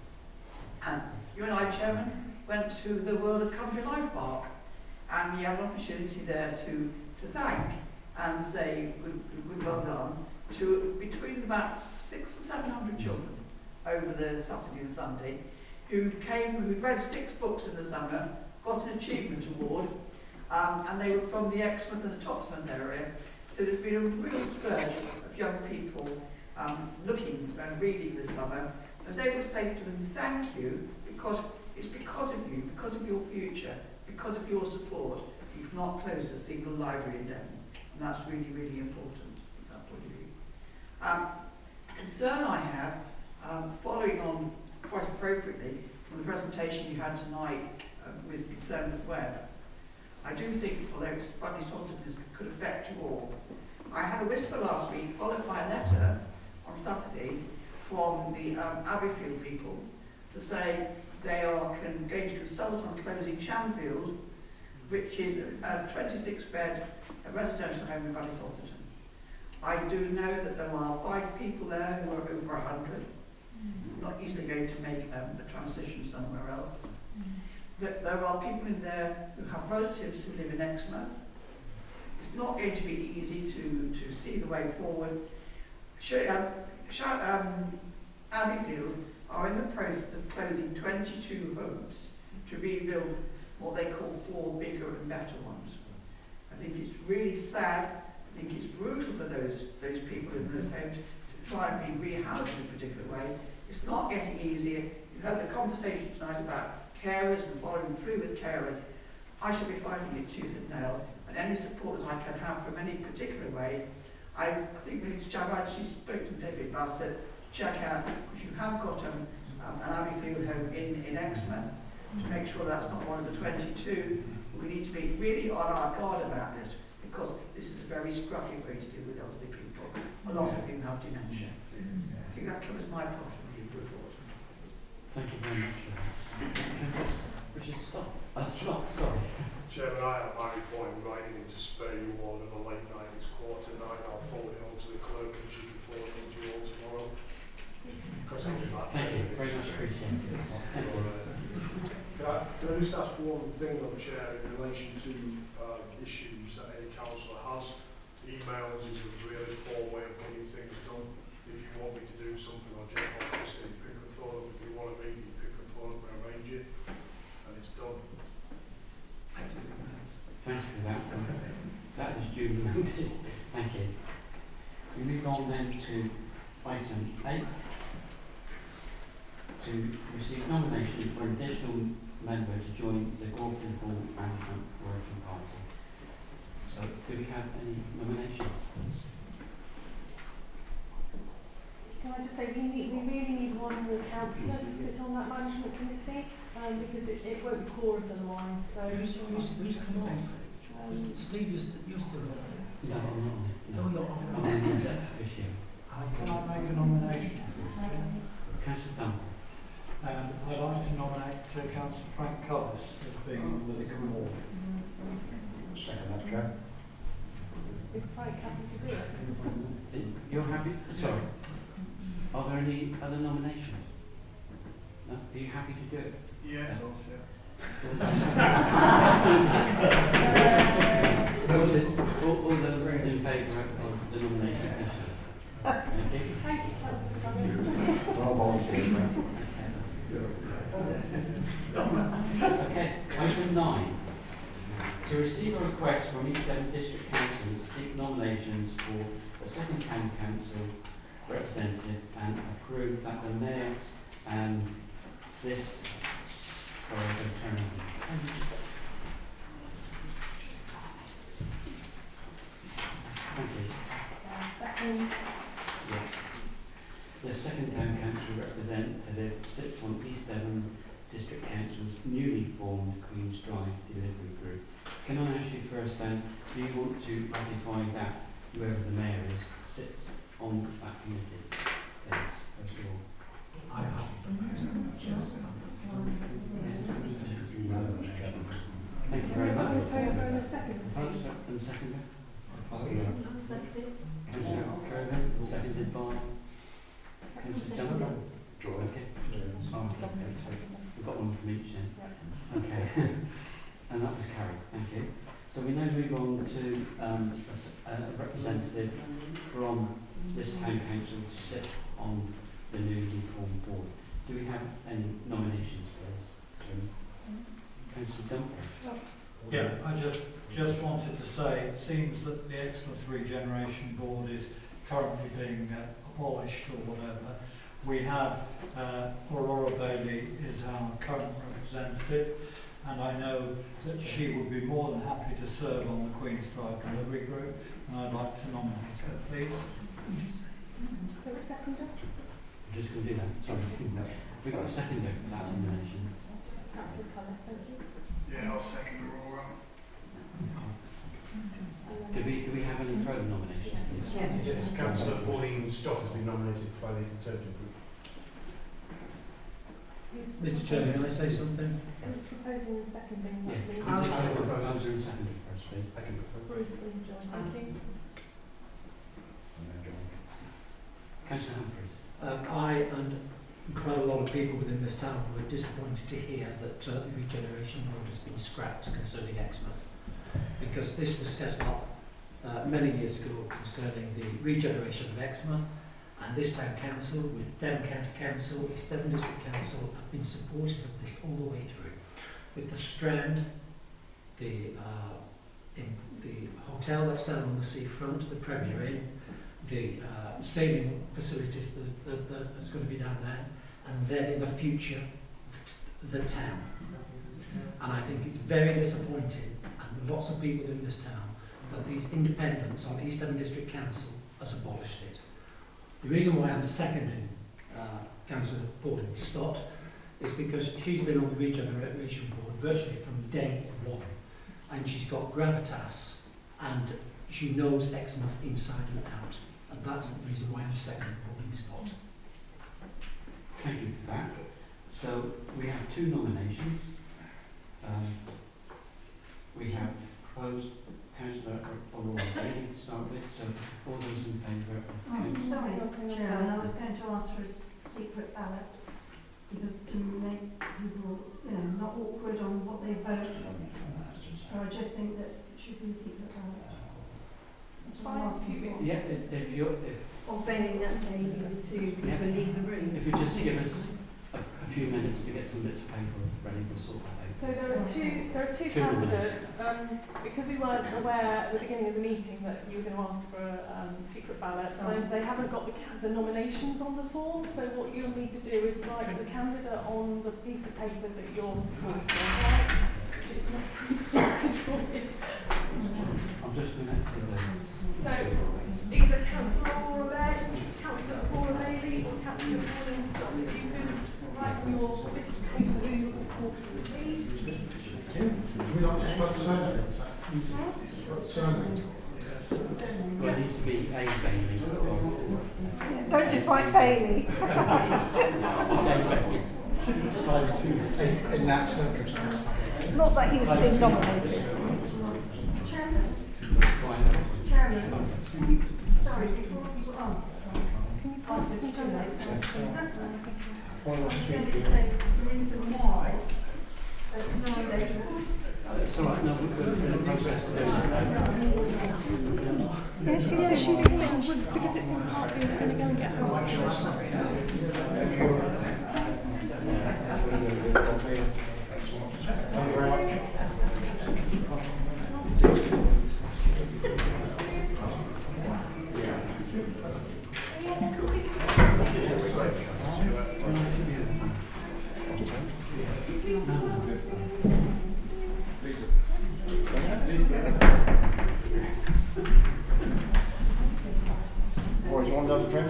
And you and I, Chairman, went to the World of Country Life Park, and we had an opportunity there to, to thank and say good, good well done to between about six or seven hundred children over the Saturday and Sunday who came, who read six books in the summer, got an achievement award, um, and they were from the Exmouth and the Topsmouth area. So there's been a real surge of young people um, looking and reading this summer. I was able to say to them, thank you, because it's because of you, because of your future, because of your support, you've not closed a single library in Devon. And that's really, really important from that point of view. Um, a concern I have, um, following on quite appropriately from the presentation you had tonight uh, with concern with web, I do think, although it's slightly sorted, this could affect you all. I had a whisper last week, followed by a letter on Saturday from the um, Abbeyfield people to say they are can, going to consult on closing Shanfield, which is a twenty-six bed residential home in Ballysalterton. I do know that there are five people there who are over one hundred, mm-hmm. not easily going to make um, the transition somewhere else. Mm-hmm. That there are people in there who have relatives who live in Exmouth. It's not going to be easy to, to see the way forward. Sh- um, Sh- um, Abbeyfield are in the process of closing twenty-two homes to rebuild what they call four bigger and better ones. I think it's really sad. I think it's brutal for those those people in those homes to try and be rehoused in a particular way. It's not getting easier. You heard the conversation tonight about carers and following through with carers. I shall be fighting it tooth and nail, and any support that I can have from any particular way. I think we need to, I've actually spoken to David Bass, said, check out, because you have got um, um, an Abbeyfield home in, in Exmouth, to make sure that's not one of the twenty-two. We need to be really on our guard about this, because this is a very scruffy way to deal with elderly people. A lot of them have dementia. I think that covers my part of the report. Thank you very much for that. Richard, stop. Uh, stop, sorry. Chairman, I have my report in writing into spare you all of a late night. It's quarter nine. I'll forward it on to the clerk and she can forward it on to you all tomorrow. Thank you. Thank you. Very much appreciated. Thank you. Can I, can I just ask one thing, on Chair, in relation to uh, issues that any councillor has? Emails is a really poor way of getting things done. If you want me to do something on Jeff or Christine, pick the phone up. If you want a meeting, pick the phone up and arrange it, and it's done. Thank you for that. That is duly noted. Thank you. We move on then to item eight, to receive nominations for an additional member to join the Gorton Hall Management Working Party. So, do we have any nominations, please? Can I just say, we need, we really need one more councillor to sit on that management committee, um, because it, it won't be quorum otherwise, so... Who's, who's, who's come off? Um, Steve, you're, st you're still on it. No, I'm not. No, you're on I'm on the executive issue. Can I make a nomination? Councillor Dunn. Um, I'd like to nominate uh, Councillor Frank Collis as being on the Liquor Board. Second that, Chair. Is Frank happy to do it? You're happy? Sorry. Are there any other nominations? No? Are you happy to do it? Yeah. Those in, all, all those in favour of the nomination? Thank you. Thank you, Councillor Cummings. Well volunteered, mate. Okay, item nine. To receive a request from East Devon District Council to seek nominations for the second county council representative and approve that the mayor and this, sorry, I'm going to turn on. Thank you. Uh, second. Yes. The second town council representative sits on East Devon District Council's newly formed Queen's Drive Delivery Group. Can I ask you first then, do you want to ratify that whoever the mayor is sits on that committee, please, first of all? I'm happy. Thank you very much. Proposer and a second. Proposer and seconder? Councillor Coven, seconded by Councillor Duncan. Okay. Oh, okay. So we've got one from each then. Okay. And that was carried. Thank you. So we now move on to um, a, s- a representative from this town council to sit on the newly formed board. Do we have any nominations, please? Councillor Duncan. Yeah, I just just wanted to say, it seems that the Exmouth Regeneration Board is currently being uh, abolished or whatever. We have uh, Aurora Bailey is our current representative, and I know that she would be more than happy to serve on the Queen's Drive Delivery Group, and I'd like to nominate her, please. So a seconder? I'm just going to do that. Sorry. We've got a seconder for that nomination. Councillor Cummings, thank you. Yeah, I'll second Aurora. Do we, do we have any further nominations? Yes, Councillor Pauline Stott has been nominated by the Conservative Group. Mister Chairman, can I say something? Who's proposing and seconding that, Yeah, please? I'll just have a proposer and seconder first, please. I can propose. Bruce and John, thank you. Councillor Humphreys. Um, I and quite a lot of people within this town were disappointed to hear that uh, the regeneration board has been scrapped concerning Exmouth, because this was set up uh, many years ago concerning the regeneration of Exmouth, and this town council, with Devon County Council, East Devon District Council, have been supporters of this all the way through. With the Strand, the uh, in the hotel that's down on the seafront, the Premier Inn, the uh, sailing facilities that, that, that is going to be down there, and then in the future, the town. And I think it's very disappointing, and lots of people in this town, that these independents on East Devon District Council has abolished it. The reason why I'm seconding uh, Councillor Pauline Stott is because she's been on the Regeneration Board virtually from day one, and she's got gravitas, and she knows Exmouth inside and out, and that's the reason why I'm seconding Pauline Stott. Thank you for that. So we have two nominations. Um, we have proposed Councillor O'Rourke Bailey to start with, so all those in favour of Oh, Councillor... sorry, Chairman, I was going to ask for a s- secret ballot, because to make people, you know, not awkward on what they vote. So I just think that it should be a secret ballot. That's what I'm asking for. Yeah, if, if you're... If, Or failing that they need to Yeah. either leave the room. if you just give us a, a few minutes to get some bits of paper ready, we'll sort that out. So there are two, there are two Two candidates, um, because we weren't aware at the beginning of the meeting that you were going to ask for a um, secret ballot, Sorry. they, they haven't got the, ca- the nominations on the form, so what you'll need to do is write the candidate on the piece of paper that you're supporting, right? It's not printed for it. I'm just going to say the... So, either Councillor Aurora Bailey, Councillor Aurora Bailey, or Councillor Pauline Stott, if you could write on your bit of paper who you're supporting, please. Do we not just put surname? Just put surname. Well, it needs to be a Bailey. Yeah, don't just write Bailey. Size two, in, in that circumstance. Not that he was being nominated. Chairman, Chairman, sorry, before we go on. Can you pass them to us, please? I was going to say the reason why that nowadays It's all right, no, we're going to process this. Yeah, she, yeah, she's saying, because it's in part B, we're going to go and get her. Boys, one down the trench.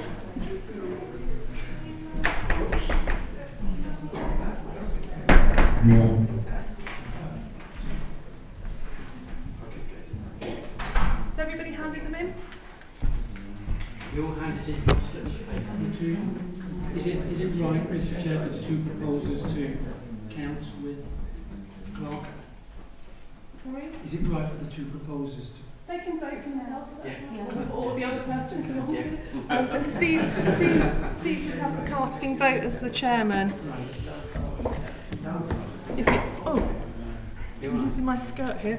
Has everybody handed them in? You all handed in slips of paper. The two, is it, is it right, Mister Chair, for the two proposals to count with Clark? Sorry? Is it right for the two proposals to... They can vote for themselves, that's Yeah. fine. Or the other person can also. Yeah. Um, and Steve, Steve, Steve should have the casting vote as the chairman. If it's, oh, I'm using my skirt here.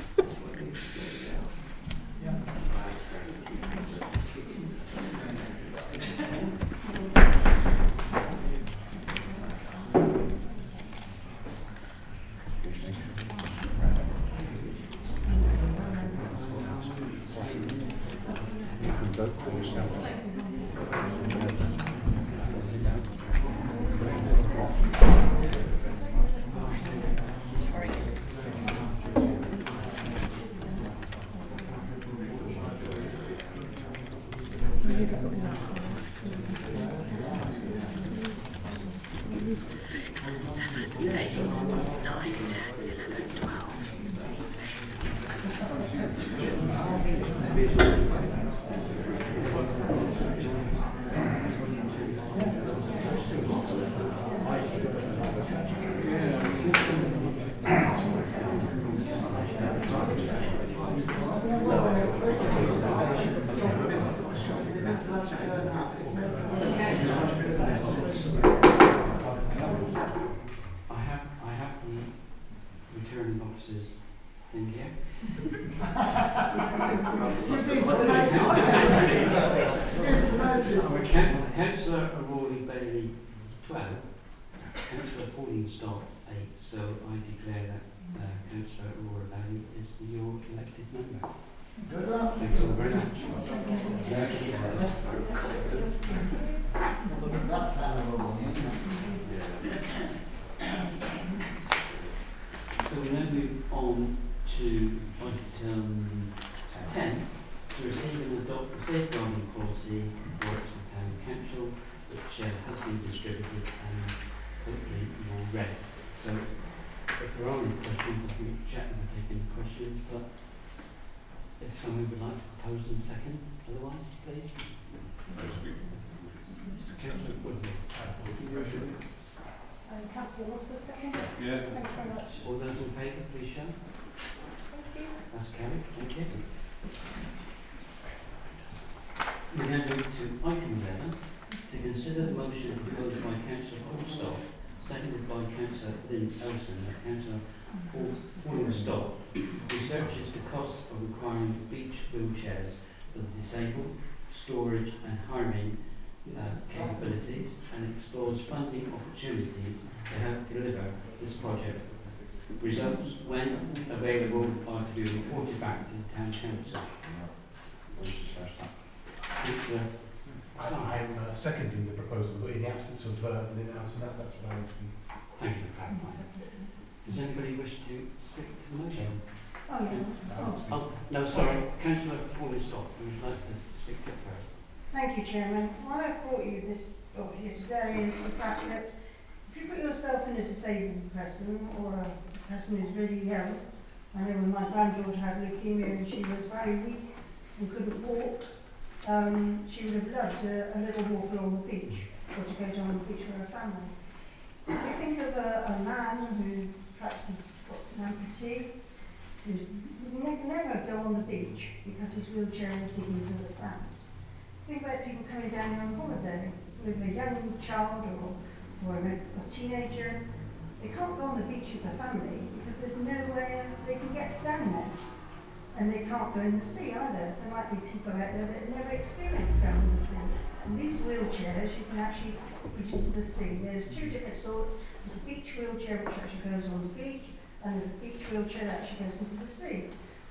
I have, I have the returning officers thing here. Coun- Councillor O'Rourke Bailey, twelve. Councillor Pauline Stott, eight. So I declare that uh, Councillor O'Rourke Bailey is your elected member. Good enough. Thanks all very much. to item ten, to receive and adopt the safeguarding policy for Exmouth Town Council, which uh, has been distributed and hopefully you all read. So if there are any questions, I think Jack will take any questions, but if someone would like to propose in a second, otherwise, please. Councillor Woodley. And Councillor Ross, a second? Yeah. Thank you very much. All those in favour, please show. Thank you. That's carried. Thank you. We now move to item eleven, to consider the motion proposed by Councillor Allstock, seconded by Councillor Lynn Elson, that Councillor Allstock researches the cost of acquiring beach wheelchairs for the disabled, storage and hiring uh, capabilities, and explores funding opportunities to help deliver this project. Results, when available, are to be reported back to the Town Council. Councillor I, I'm uh, seconding the proposal, but in the absence of uh, Lynn Elson, that, that's what I want to be. Thank you for clarifying. Does anybody wish to speak to the motion? Oh, yeah. Oh. Oh, no, sorry. Councillor Allstock, who would like to speak to it first. Thank you, Chairman. Why I've brought you this brought here today is the fact that if you put yourself in a disabled person or a person who's really ill, I know when my granddaughter had leukemia and she was very weak and couldn't walk, um, she would have loved a, a little walk along the beach or to go down the beach with her family. If you think of a, a man who perhaps has got an amputee, who's ne never go on the beach because his wheelchair is digging into the sand. Think about people coming down here on holiday with a young child or, or a, a teenager. They can't go on the beach as a family because there's nowhere they can get down there. And they can't go in the sea either. There might be people out there that have never experienced going in the sea. And these wheelchairs you can actually put into the sea. There's two different sorts. There's a beach wheelchair which actually goes on the beach, and there's a beach wheelchair that actually goes into the sea.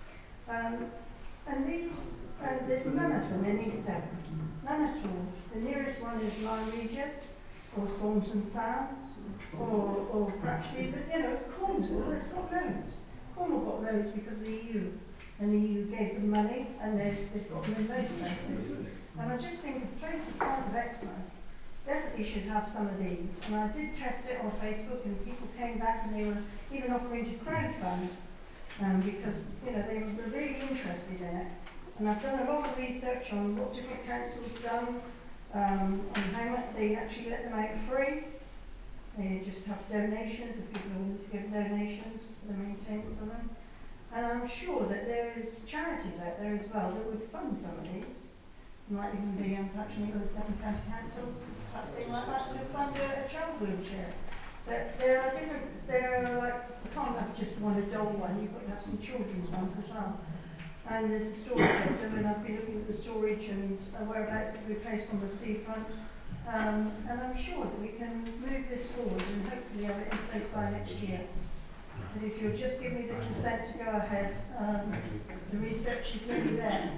Um, and these, and there's none of them in East Devon. None at all. The nearest one is Lyme Regis, or Saunton Sands, or, or perhaps even, you know, Cornwall, it's got loads. Cornwall got loads because the E U, and the E U gave them money, and they've, they've got them in most places. And I just think a place the size of Exmouth definitely should have some of these. And I did test it on Facebook, and people came back and they were even offering to crowdfund, um, because, you know, they were really interested in it. And I've done a lot of research on what different councils done, um, and how much they actually let them out free. They just have donations, if people are willing to give donations for the maintenance of them. And I'm sure that there is charities out there as well that would fund some of these. There might even be um, perhaps any other Devon County councils, perhaps they might like to fund a, a child wheelchair. But there are different, there are like, you can't have just one adult one, you've got to have some children's ones as well. And there's the storage centre, and I've been looking at the storage and uh, whereabouts it will be placed on the seafront. Um, and I'm sure that we can move this forward and hopefully have it in place by next year. But if you'll just give me the consent to go ahead, um, the research is nearly there.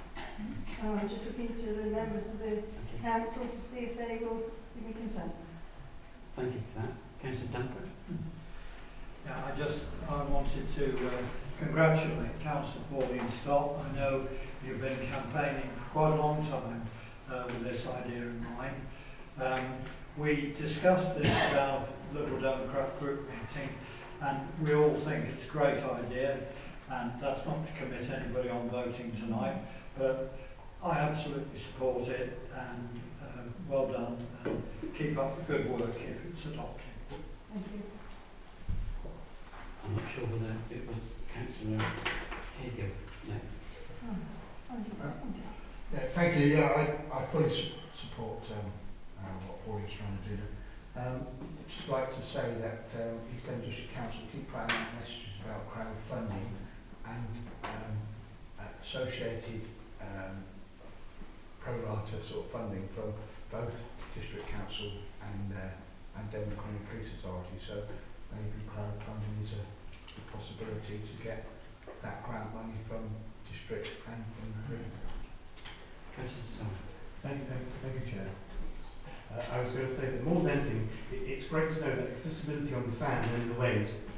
Um, I'm just looking to the members of the council to see if they will give me consent. Thank you for that. Councillor Duncan. Yeah, I just I wanted to uh, congratulate Councillor Pauline Stott. I know you've been campaigning for quite a long time uh, with this idea in mind. Um, we discussed this at our Liberal Democrat group meeting, and we all think it's a great idea, and that's not to commit anybody on voting tonight, but I absolutely support it, and uh, well done, and keep up the good work if it's adopted. Thank you. I'm not sure whether it was Councillor Hagill next. Oh, oh, just Uh, second. Yeah, thank you. Yeah, I, I fully su support um, uh, what Paul is trying to do. Um, I'd just like to say that um, East End District Council keep putting out messages about crowdfunding and um, associated um, pro rata sort of funding from both District Council and uh, and Devon County Police Authority. So maybe crowdfunding is a, a possibility to get that grant money from District and from the group. Thank you, thank you, thank you, Chair. Uh, I was going to say that more than anything, it, it's great to know that accessibility on the sand and in the waves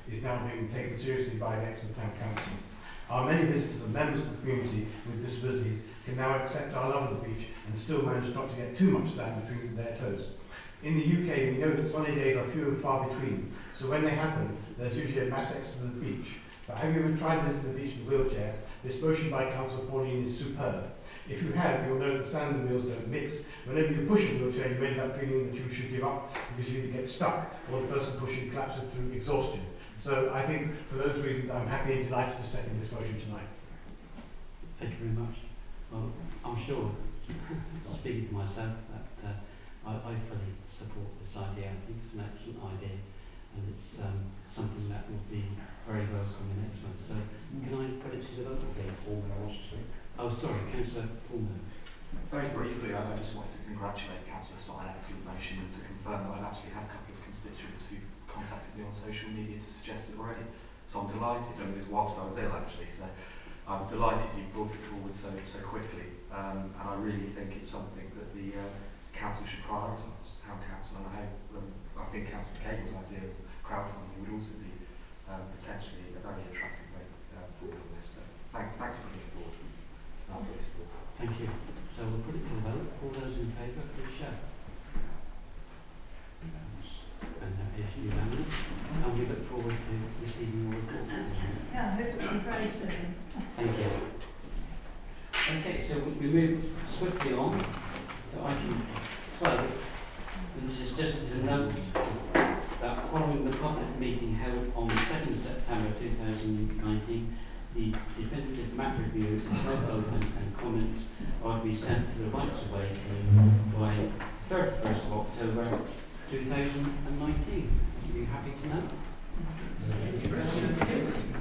is now being taken seriously by the Exmouth Town Council. Our many visitors and members of the community with disabilities can now accept our love of the beach and still manage not to get too much sand between their toes. In the U K, we know that sunny days are few and far between, so when they happen, there's usually a mass exodus to the beach. But have you ever tried visiting the beach in a wheelchair? This motion by Councillor Pauline is superb. If you have, you'll know that sand and wheels don't mix. Whenever you push a wheelchair, you end up feeling that you should give up because you either get stuck or the person pushing collapses through exhaustion. So I think for those reasons, I'm happy and delighted to second this motion tonight. Thank you very much. Well, I'm sure, speaking for myself, that uh, I, I fully support this idea. I think it's an excellent idea, and it's um, something that will be very welcome in next month. So can I put it to the vote, please? Oh, sorry, Councillor Fulmer. Very briefly, I I just wanted to congratulate Councillor Stott on an excellent motion and to confirm that I've actually had a couple of constituents who've contacted me on social media to suggest it already. So I'm delighted, I mean, it was whilst I was ill actually, so I'm delighted you've brought it forward so so quickly, um, and I really think it's something that the uh, council should prioritise. Town council, and I hope, um, I think Councillor Cable's idea of crowdfunding would also be um, potentially a very attractive way uh, forward on this. So thanks, thanks for putting it forward. And I'll fully support it. Thank you. So we'll put it to the vote. All those in favour, please show. And that is unanimous. And we look forward to receiving your report. Yeah, I hope it'll be very soon. Thank you. Okay, so we move swiftly on to item twelve. And this is just as a note that following the public meeting held on the second of September two thousand nineteen, the definitive map review is now open and comments are to be sent to the rights of way team by thirty-first of October two thousand nineteen. Are you happy to know?